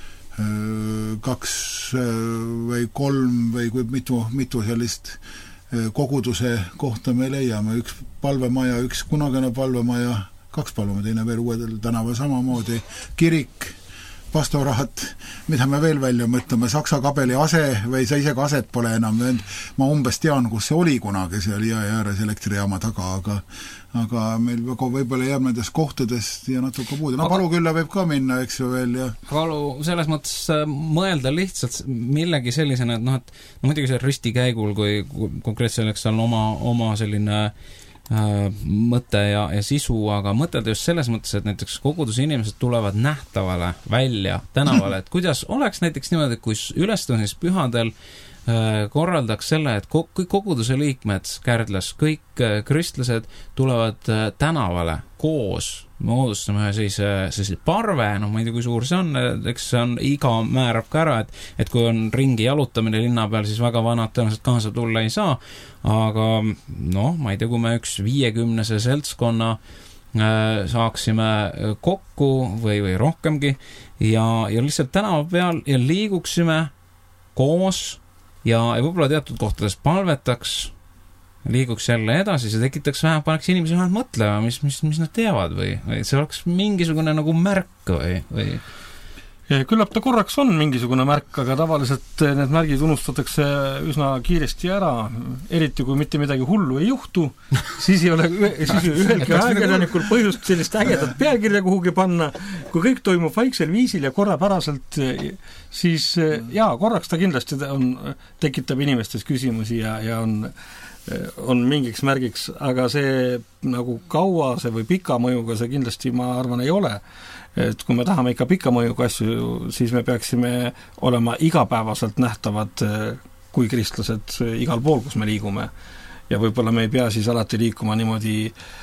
kaks või kolm või kui mitu, mitu sellist koguduse kohta me leiame, üks palvemaja, üks kunagine palvemaja, kaks palvema, teine veel Uuedel tänava samamoodi, kirik, pastoraat, mida me veel välja mõtleme, Saksa Kabeli ase või see isegi aset pole enam, ma umbes tean, kus see oli kunagi, see oli jõe ääres elektrijaama taga, aga aga meil võib-olla jääb nendest kohtadest ja natuke puudu. No Palukülla võib ka minna, eks ju veel. Ja Palu selles mõttes mõelda lihtsalt millegi sellisena, et noh, et no muidugi see ristikäigul, kui konkreetselt on oma, oma selline äh, mõte ja, ja sisu, aga mõtelda just selles mõttes, et näiteks koguduse inimesed tulevad nähtavale välja tänavale, et kuidas oleks näiteks niimoodi, kui ülestõusmispühadel korraldaks selle, et kõik koguduse liikmed Kärdlas, kõik kristlased tulevad tänavale koos, moodustame ühe sellise, sellise parve, noh ma ei tea, kui suur see on, eks see on, iga määrab ka ära, et, et kui on ringi jalutamine linna peal, siis väga vanad tõenäoliselt kaasa tulla ei saa, aga noh, ma ei tea, kui me üks viiekümnese seltskonna saaksime kokku või, või rohkemgi ja, ja lihtsalt tänava peal ja liiguksime koos ja, ja võib-olla teatud kohtades palvetaks liiguks jälle edasi, see tekitaks vähem, paneks inimesi vähemalt mõtlema, mis, mis, mis nad teavad või, või see oleks mingisugune nagu märk või, või küllap ta korraks on mingisugune märk, aga tavaliselt need märgid unustatakse üsna kiiresti ära, eriti kui mitte midagi hullu ei juhtu, siis ei ole siis ühelgi ajakirjanikul põhjust sellist ägedat pealkirja kuhugi panna, kui kõik toimub vaiksel viisil ja korrapäraselt, siis jaa, korraks ta kindlasti on, tekitab inimestes küsimusi ja, ja on, on mingiks märgiks, aga see nagu kaua see või pika mõjuga see kindlasti, ma arvan, ei ole. Et kui me tahame ikka pika mõjuga asju, siis me peaksime olema igapäevaselt nähtavad kui kristlased igal pool, kus me liigume. Ja võib-olla me ei pea siis alati liikuma niimoodi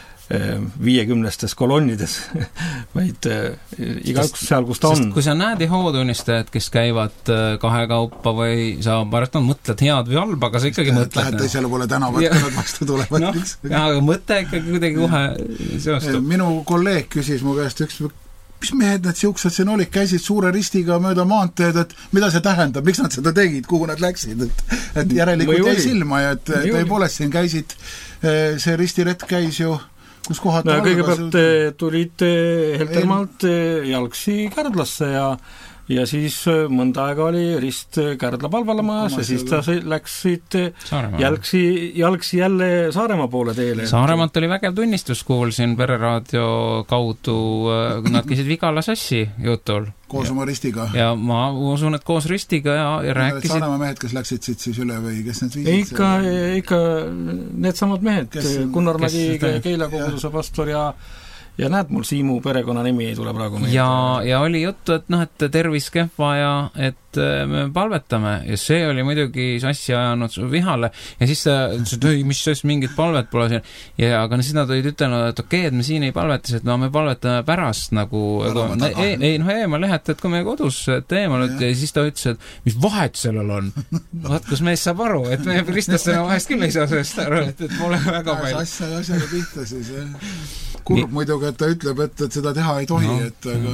viiekümnestes kolonnides, vaid igaüks seal, kus ta on. Sest kui sa näed Jehoova-tunnistajad, kes käivad kahekaupa või sa pärast mõtled head või halba, aga sa ikkagi mõtled. Lähed teisele poole tänavat, kui nad vastu tulevad. No, aga mõte ikkagi kuidagi kohe seostub. Minu kolleeg küsis mu käest üks mis mehed need siuksed siin olid, käisid suure ristiga mööda maanteed, et mida see tähendab, miks nad seda tegid, kuhu nad läksid, et, et järelikult jäi silma ja et tõepoolest siin käisid, see ristiretk käis ju, kus kohad no, kõigepealt tulid Heltermaalt jalgsi Kärdlasse ja ja siis mõnda aega oli rist Kärdla palvelamajas ja siis ta läksid jalgsi, jalgsi jälle Saaremaa poole teele. Saaremaalt oli vägev tunnistus, kuulsin Pereraadio kaudu, nad käisid Vigala sassi jutul. Koos oma ristiga. Ja ma usun, et koos ristiga ja, ja rääkisid... Saaremaa mehed, kes läksid siit siis üle või kes need viisid? Ikka, ikka need samad mehed, Gunnar Mägi, Keila koguduse pastor ja ja näed, mul Siimu perekonna nimi ei tule praegu meelde. Ja, ja oli juttu, et noh, et tervis kehva ja et me palvetame ja see oli muidugi sassi ajanud vihale ja siis ta ütles, et ei, mis sest mingit palvet pole siin ja aga siis nad olid ütelnud, et okei, et me siin ei palvetas, et no me palvetame pärast nagu no, ei, ei, noh, eemal jah, et, et kui me kodus teemal ja. ja siis ta ütles, et mis vahet sellel on vaat, kus mees saab aru, et me kristlassena vahest küll ei saa sellest aru, et, et pole väga palju asja, asjaga pihta siis kurb muidugi, et ta ütleb, et, et seda teha ei tohi, no. et aga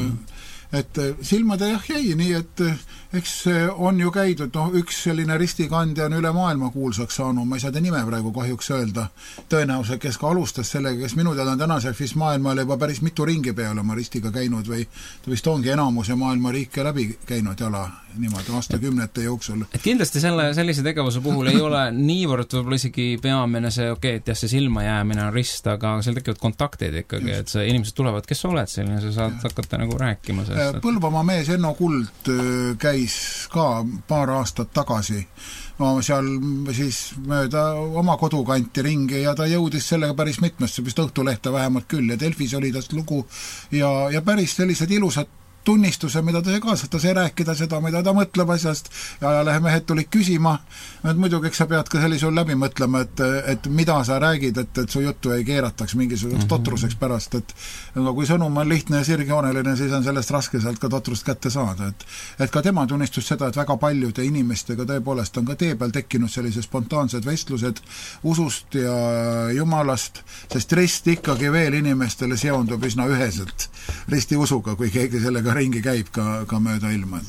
et silmade jah jäi nii, et eks on ju käidud, noh, üks selline ristikandja on üle maailma kuulsaks saanud, ma ei saa ta nime praegu kahjuks öelda, tõenäoliselt, kes ka alustas sellega, kes minu teada on tänaseks vist maailmaale juba päris mitu ringi peale oma ristiga käinud või ta vist ongi enamuse maailma riike läbi käinud jala niimoodi aastakümnete jooksul. Et kindlasti selle, sellise tegevuse puhul ei ole niivõrd võib-olla isegi peamine see, okei, et jah, see silma jäämine on rist, aga seal tekivad kontaktid ikkagi, et see inimesed tulevad, kes sa oled selline, sa saad hakata nagu rääkima sellest. Põlvamaa mees Enno Kuld käis ka paar aastat tagasi no seal siis mööda oma kodukanti ringi ja ta jõudis sellega päris mitmesse, vist Õhtulehte vähemalt küll ja Delfis oli tast lugu ja, ja päris sellised ilusad tunnistuse, mida ta kaasa, ta sai rääkida seda, mida ta mõtleb asjast ja ajalehemehed tulid küsima, et muidugi eks sa pead ka sellisul läbi mõtlema, et, et mida sa räägid, et, et su juttu ei keerataks mingisuguseks mm-hmm. totruseks pärast, et aga kui sõnum on lihtne ja sirgjooneline, siis on sellest raske sealt ka totrust kätte saada, et, et ka tema tunnistus seda, et väga paljude inimestega tõepoolest on ka tee peal tekkinud sellised spontaansed vestlused usust ja jumalast, sest rist ikkagi veel inimestele seondub üsna üheselt risti usuga, kui keegi sellega ringi käib ka, ka mööda ilma.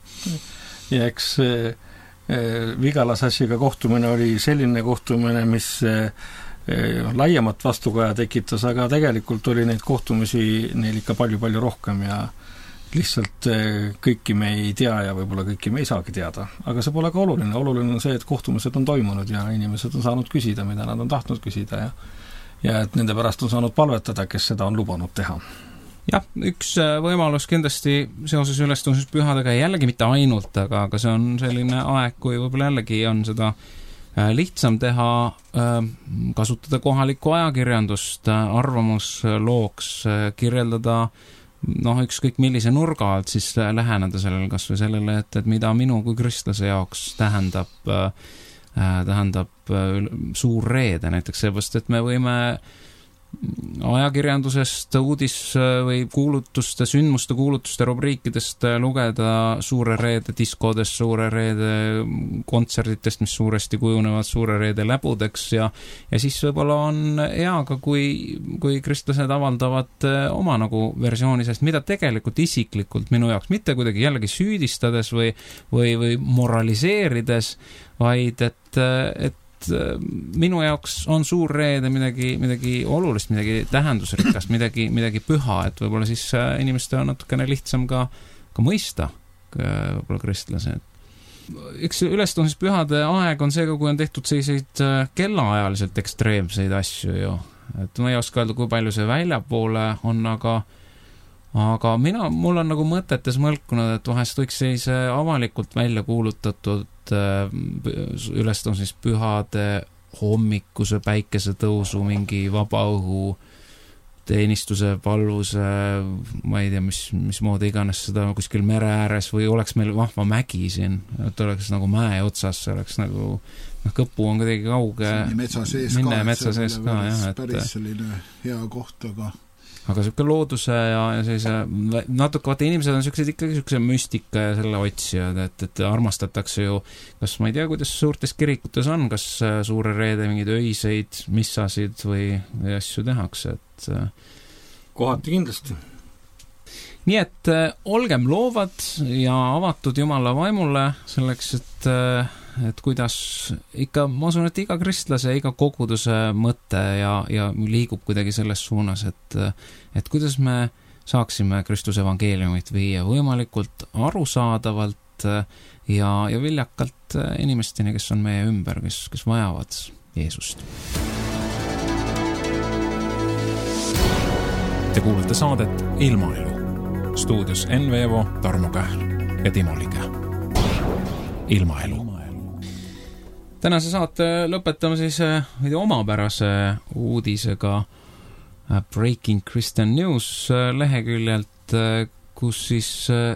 Ja eks eh, Vigala sassiga kohtumine oli selline kohtumine, mis eh, laiemat vastukaja tekitas, aga tegelikult oli neid kohtumisi neil ikka palju-palju rohkem ja lihtsalt eh, kõiki me ei tea ja võib-olla kõiki me ei saagi teada. Aga see pole ka oluline. Oluline on see, et kohtumised on toimunud ja inimesed on saanud küsida, mida nad on tahtnud küsida ja, ja et nende pärast on saanud palvetada, kes seda on lubanud teha. Jah, üks võimalus kindlasti seoses ülestõusmispühadega jällegi mitte ainult, aga, aga see on selline aeg, kui võib-olla jällegi on seda lihtsam teha, kasutada kohalikku ajakirjandust, arvamuslooks, kirjeldada noh, ükskõik millise nurga alt siis läheneda sellele, kas või sellele, et, et mida minu kui kristlase jaoks tähendab, tähendab suur reede näiteks, seepärast, et me võime ajakirjandusest, uudis või kuulutuste, sündmuste kuulutuste rubriikidest lugeda suure reede diskodest, suure reede kontserditest, mis suuresti kujunevad suure reede läbudeks ja, ja siis võib-olla on hea ka, kui, kui kristlased avaldavad oma nagu versiooni sellest, mida tegelikult isiklikult minu jaoks, mitte kuidagi jällegi süüdistades või, või, või moraliseerides, vaid et, et et minu jaoks on suur reede midagi, midagi olulist, midagi tähendusrikast, midagi, midagi püha, et võib-olla siis inimestel on natukene lihtsam ka, ka mõista võib-olla kristlase. Üks ülestõusmispühade aeg on see, kui on tehtud selliseid kellaajaliselt ekstreemseid asju ju. Et ma ei oska öelda, kui palju see väljapoole on, aga aga mina, mul on nagu mõtetes mõlkunud, et vahest võiks sellise avalikult välja kuulutatud ülestõusmispühade hommikuse päikesetõusu mingi vabaõhu teenistuse, palvuse, ma ei tea, mis, mis moodi iganes seda kuskil mere ääres või oleks meil vahva mägi siin, et oleks nagu mäe otsas, oleks nagu Kõpu on kuidagi kauge metsa sees minne ka, metsa sees ka, jah, et päris selline hea koht, aga aga selline looduse ja, ja sellise natuke, vaata inimesed on sellised ikkagi selline müstika ja selle otsijad, et, et armastatakse ju, kas ma ei tea, kuidas suurtes kirikutes on, kas suure reede mingeid öiseid missasid või, või asju tehakse, et kohati kindlasti. Nii et äh, olgem loovad ja avatud Jumala vaimule selleks, et äh, et kuidas ikka, ma usun, et iga kristlase, iga koguduse mõte ja, ja liigub kuidagi selles suunas, et, et kuidas me saaksime Kristuse evangeeliumit viia võimalikult arusaadavalt ja, ja viljakalt inimesteni, kes on meie ümber, kes, kes vajavad Jeesust. Te kuulete saadet Ilmaelu. Stuudios Enn Veevo, Tarmo Kähl ja Timo Lige. Ilmaelu. Tänase saate lõpetame siis omapärase uudisega Breaking Christian News leheküljelt, kus siis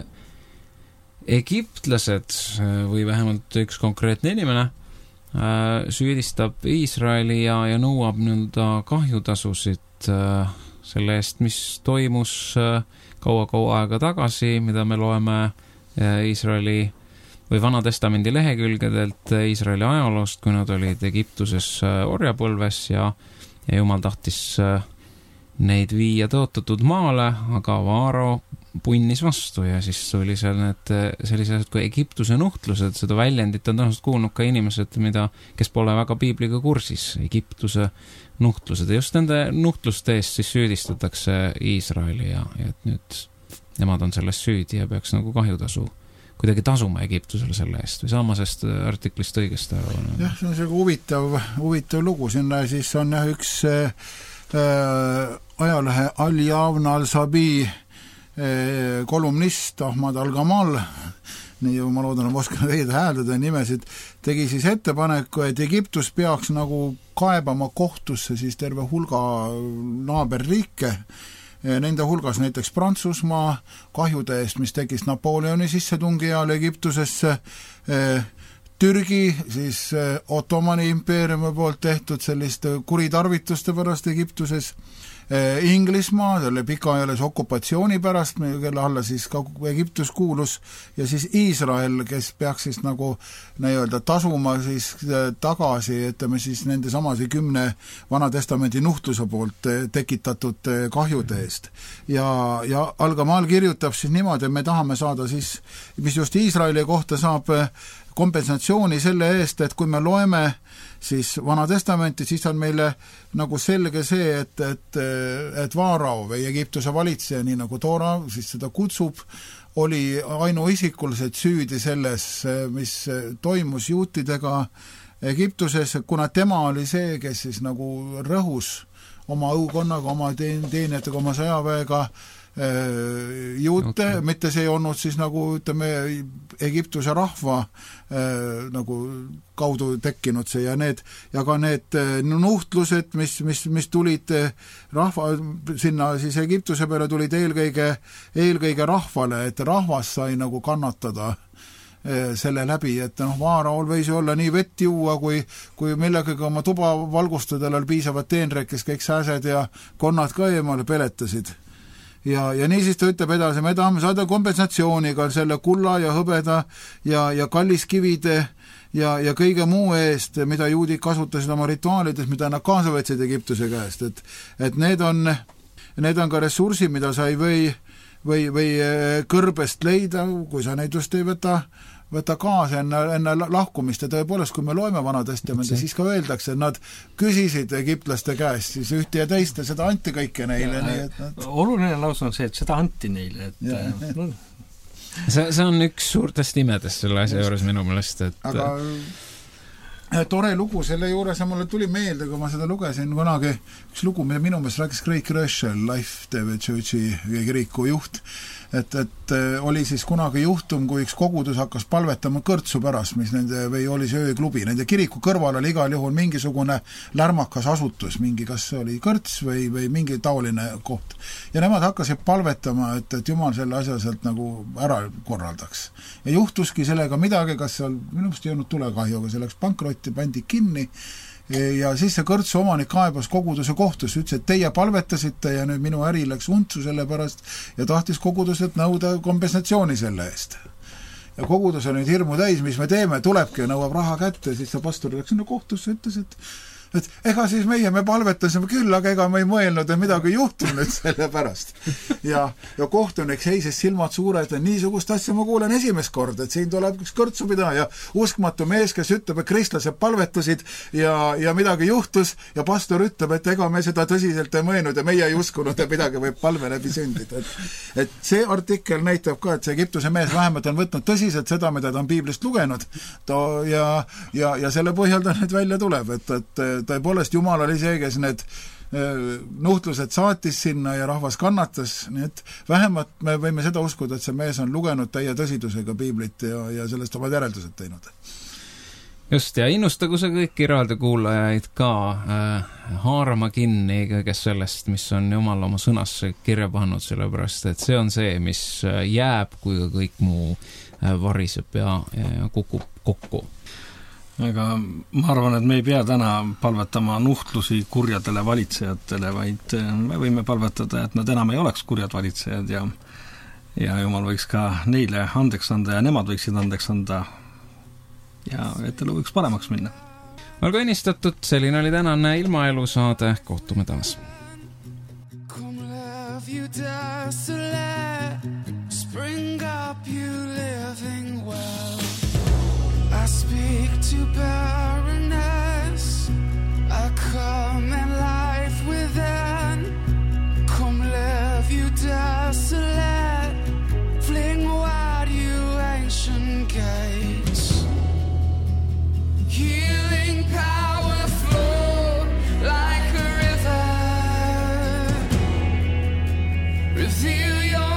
egiptlased või vähemalt üks konkreetne inimene süüdistab Iisraeli ja, ja nõuab nii-öelda kahjutasusid selle eest, mis toimus kaua-kaua aega tagasi, mida me loeme Iisraeli või Vana Testamendi lehekülgedelt Iisraeli ajaloost, kui nad olid Egiptuses orjapõlves ja, ja Jumal tahtis neid viia tõotatud maale, aga Vaaro punnis vastu ja siis oli seal need sellised kui Egiptuse nuhtlused, seda väljendit on tõenäoliselt kuulnud ka inimesed, mida, kes pole väga piibliga kursis, Egiptuse nuhtlused ja just nende nuhtluste eest siis süüdistatakse Iisraeli ja, ja et nüüd nemad on selles süüdi ja peaks nagu kahjutasu kuidagi tasuma Egiptusele selle eest või saama sest artiklist õigesti aru. Jah, see on see huvitav, huvitav lugu, sinna siis on jah üks äh, ajalehe Al-Javna Al-Sabi äh, kolumnist Ahmad Al-Gamal, nii ju ma loodan, ma oskan õige hääldada nimesid, tegi siis ettepaneku, et Egiptus peaks nagu kaebama kohtusse siis terve hulga naaberriike, nende hulgas näiteks Prantsusmaa kahjude eest, mis tekkis Napoleoni sissetungi ajal Egiptusesse, Türgi, siis Ottomani impeeriumi poolt tehtud selliste kuritarvituste pärast Egiptuses, Inglismaa, selle pikaajalise okupatsiooni pärast, kelle alla siis ka Egiptus kuulus, ja siis Iisrael, kes peaks siis nagu nii-öelda tasuma siis tagasi, ütleme siis nende samasi kümne Vana Testamendi nuhtluse poolt tekitatud kahjude eest. Ja, ja Al-Gamal kirjutab siis niimoodi, et me tahame saada siis, mis just Iisraeli kohta saab kompensatsiooni selle eest, et kui me loeme siis Vana Testamenti, siis on meile nagu selge see, et, et, et Vaarao või Egiptuse valitseja, nii nagu Toora siis seda kutsub, oli ainuisikuliselt süüdi selles, mis toimus juutidega Egiptuses, kuna tema oli see, kes siis nagu rõhus oma õukonnaga, oma teenijatega, oma sõjaväega juute okay., mitte see ei olnud siis nagu ütleme Egiptuse rahva äh, nagu kaudu tekkinud see ja need ja ka need nuhtlused, mis, mis, mis tulid rahva sinna siis Egiptuse peale tulid eelkõige, eelkõige rahvale, et rahvas sai nagu kannatada selle läbi, et noh, Vaaraol võis olla nii vett juua, kui, kui millegagi oma tuba valgustadel oli piisavad teenreid, kes kõik sääsed ja konnad ka eemale peletasid. Ja, ja nii siis ta ütleb edasi, me tahame saada kompensatsiooni ka selle kulla ja hõbeda ja, ja kalliskivide ja, ja kõige muu eest, mida juudid kasutasid oma rituaalides, mida nad kaasa võtsid Egiptuse käest, et, et need on, need on ka ressursid, mida sa ei või või, või kõrbest leida, kui sa neid just ei võta võta kaasa enne, enne lahkumist ja tõepoolest, kui me loeme Vana Testamendi, siis ka öeldakse, et nad küsisid egiptlaste käest siis ühte ja teist ja seda anti kõike neile. Nii, et nad... Oluline lause on see, et seda anti neile. Et, ja, no. see, see on üks suurtest imedest selle asja juures minu meelest, et aga tore lugu selle juures ja mulle tuli meelde, kui ma seda lugesin kunagi, üks lugu, mida minu meelest rääkis Craig Rochelle, Life T V Churchi kiriku juht, et, et oli siis kunagi juhtum, kui üks kogudus hakkas palvetama kõrtsu pärast, mis nende, või oli see ööklubi, nende kiriku kõrval oli igal juhul mingisugune lärmakas asutus, mingi, kas see oli kõrts või, või mingi taoline koht. Ja nemad hakkasid palvetama, et, et Jumal selle asja sealt nagu ära korraldaks. Ja juhtuski sellega midagi, kas seal, minu meelest ei olnud tulekahju, aga see läks pankrotti, pandi kinni, ja siis see kõrtsu omanik kaebas koguduse kohtusse, ütles, et teie palvetasite ja nüüd minu äri läks untsu selle pärast ja tahtis koguduselt nõuda kompensatsiooni selle eest. Ja kogudus on nüüd hirmu täis, mis me teeme, tulebki ja nõuab raha kätte, siis see pastor läks sinna kohtusse, ütles, et et ega siis meie, me palvetasime küll, aga ega me ei mõelnud, et midagi juhtub nüüd selle pärast. Ja, ja kohtunik seises silmad suured, et niisugust asja ma kuulen esimest kord, et siin tuleb üks kõrtsupidaja, uskmatu mees, kes ütleb, et kristlased palvetasid ja, ja midagi juhtus ja pastor ütleb, et ega me seda tõsiselt ei mõelnud ja meie ei uskunud, et midagi võib palve läbi sündida. Et, et see artikkel näitab ka, et see Egiptuse mees vähemalt on võtnud tõsiselt seda, mida ta on piiblist lugenud ta, ja, ja, ja selle põhjal ta nüüd välja tuleb, et, et tõepoolest Jumal oli see, kes need nuhtlused saatis sinna ja rahvas kannatas, nii et vähemalt me võime seda uskuda, et see mees on lugenud täie tõsidusega piiblit ja, ja sellest omad järeldused teinud. Just, ja innustagu see kõiki raadiokuulajaid ka äh, haarama kinni kõigest sellest, mis on Jumal oma sõnasse kirja pannud, sellepärast et see on see, mis jääb, kui ka kõik muu äh, variseb ja, ja kukub kokku. Aga ma arvan, et me ei pea täna palvetama nuhtlusi kurjadele valitsejatele, vaid me võime palvetada, et nad enam ei oleks kurjad valitsejad ja, ja Jumal võiks ka neile andeks anda ja nemad võiksid andeks anda ja et elu võiks paremaks minna. Olgu õnnistatud, selline oli tänane Ilmaelu saade, kohtume taas. Come love you desolate, spring up you living well. I speak to barrenness, I come in life within. Come live you desolate, fling wide you ancient gates. Healing power flow like a river, reveal your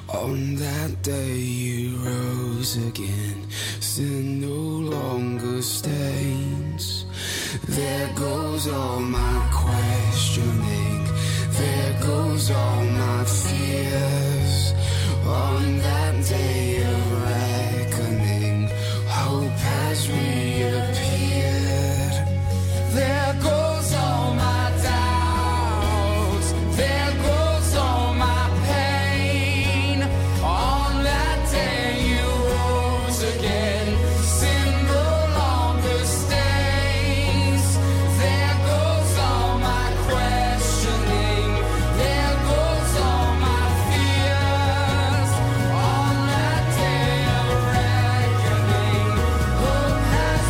On that day you rose again, sin no longer stains. There goes all my questioning, there goes all my fears. On that day of reckoning, hope has reappeared. There goes all my doubts, there goes all my pain. On that day you rose again, sin no longer stains. There goes all my questioning, there goes all my fears. On that day of reckoning, hope has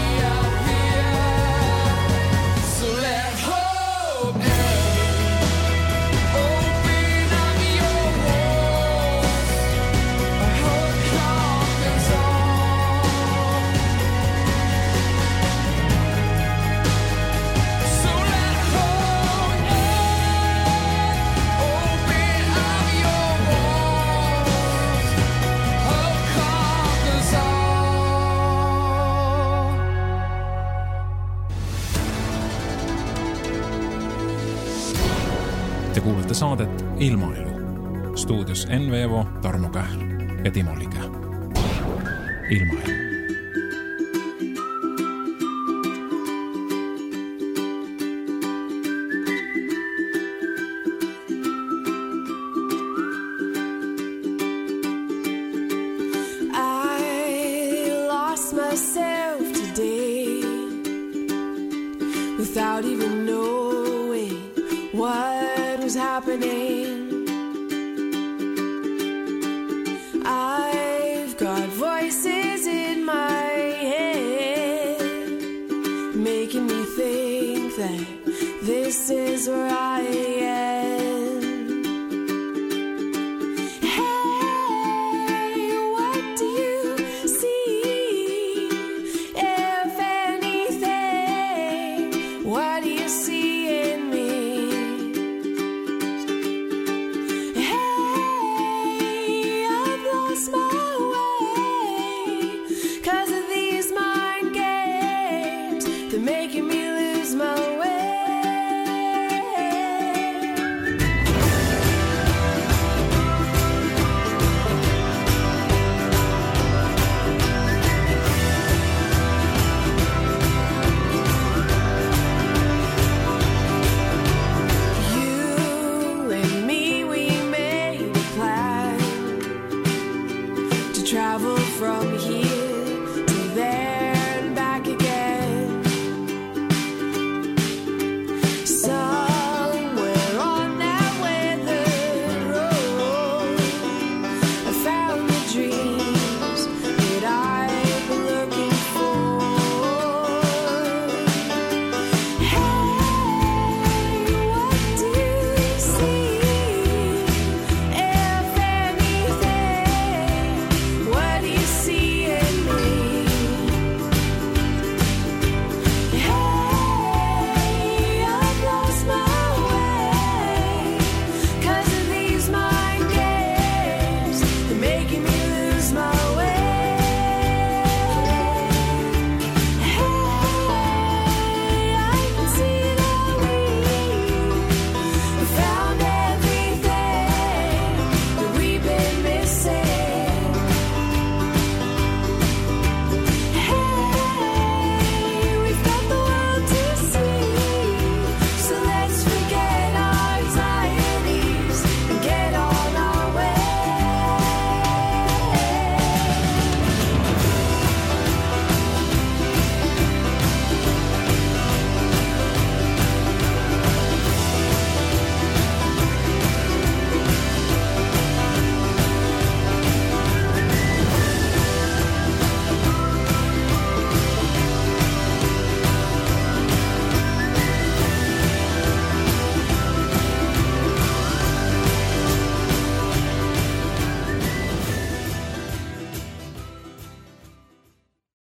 reappeared. So let hope in. Open up your walls. Hope conquers all. So let hope in. Open up your walls. Hope conquers all. Te kuulete saadet Ilmaelu. Stuudios Enn Veevo, Tarmo Kähl ja Timo Lige. Ilmaelu. I lost myself today without even knowing what was happening. I've got voices in my head making me think that this is where I am. Hey, what do you see? If anything, what do you see in me? Hey, I've lost my way 'cause of these mind games. They're making me lose my way. You and me, we made a plan to travel from here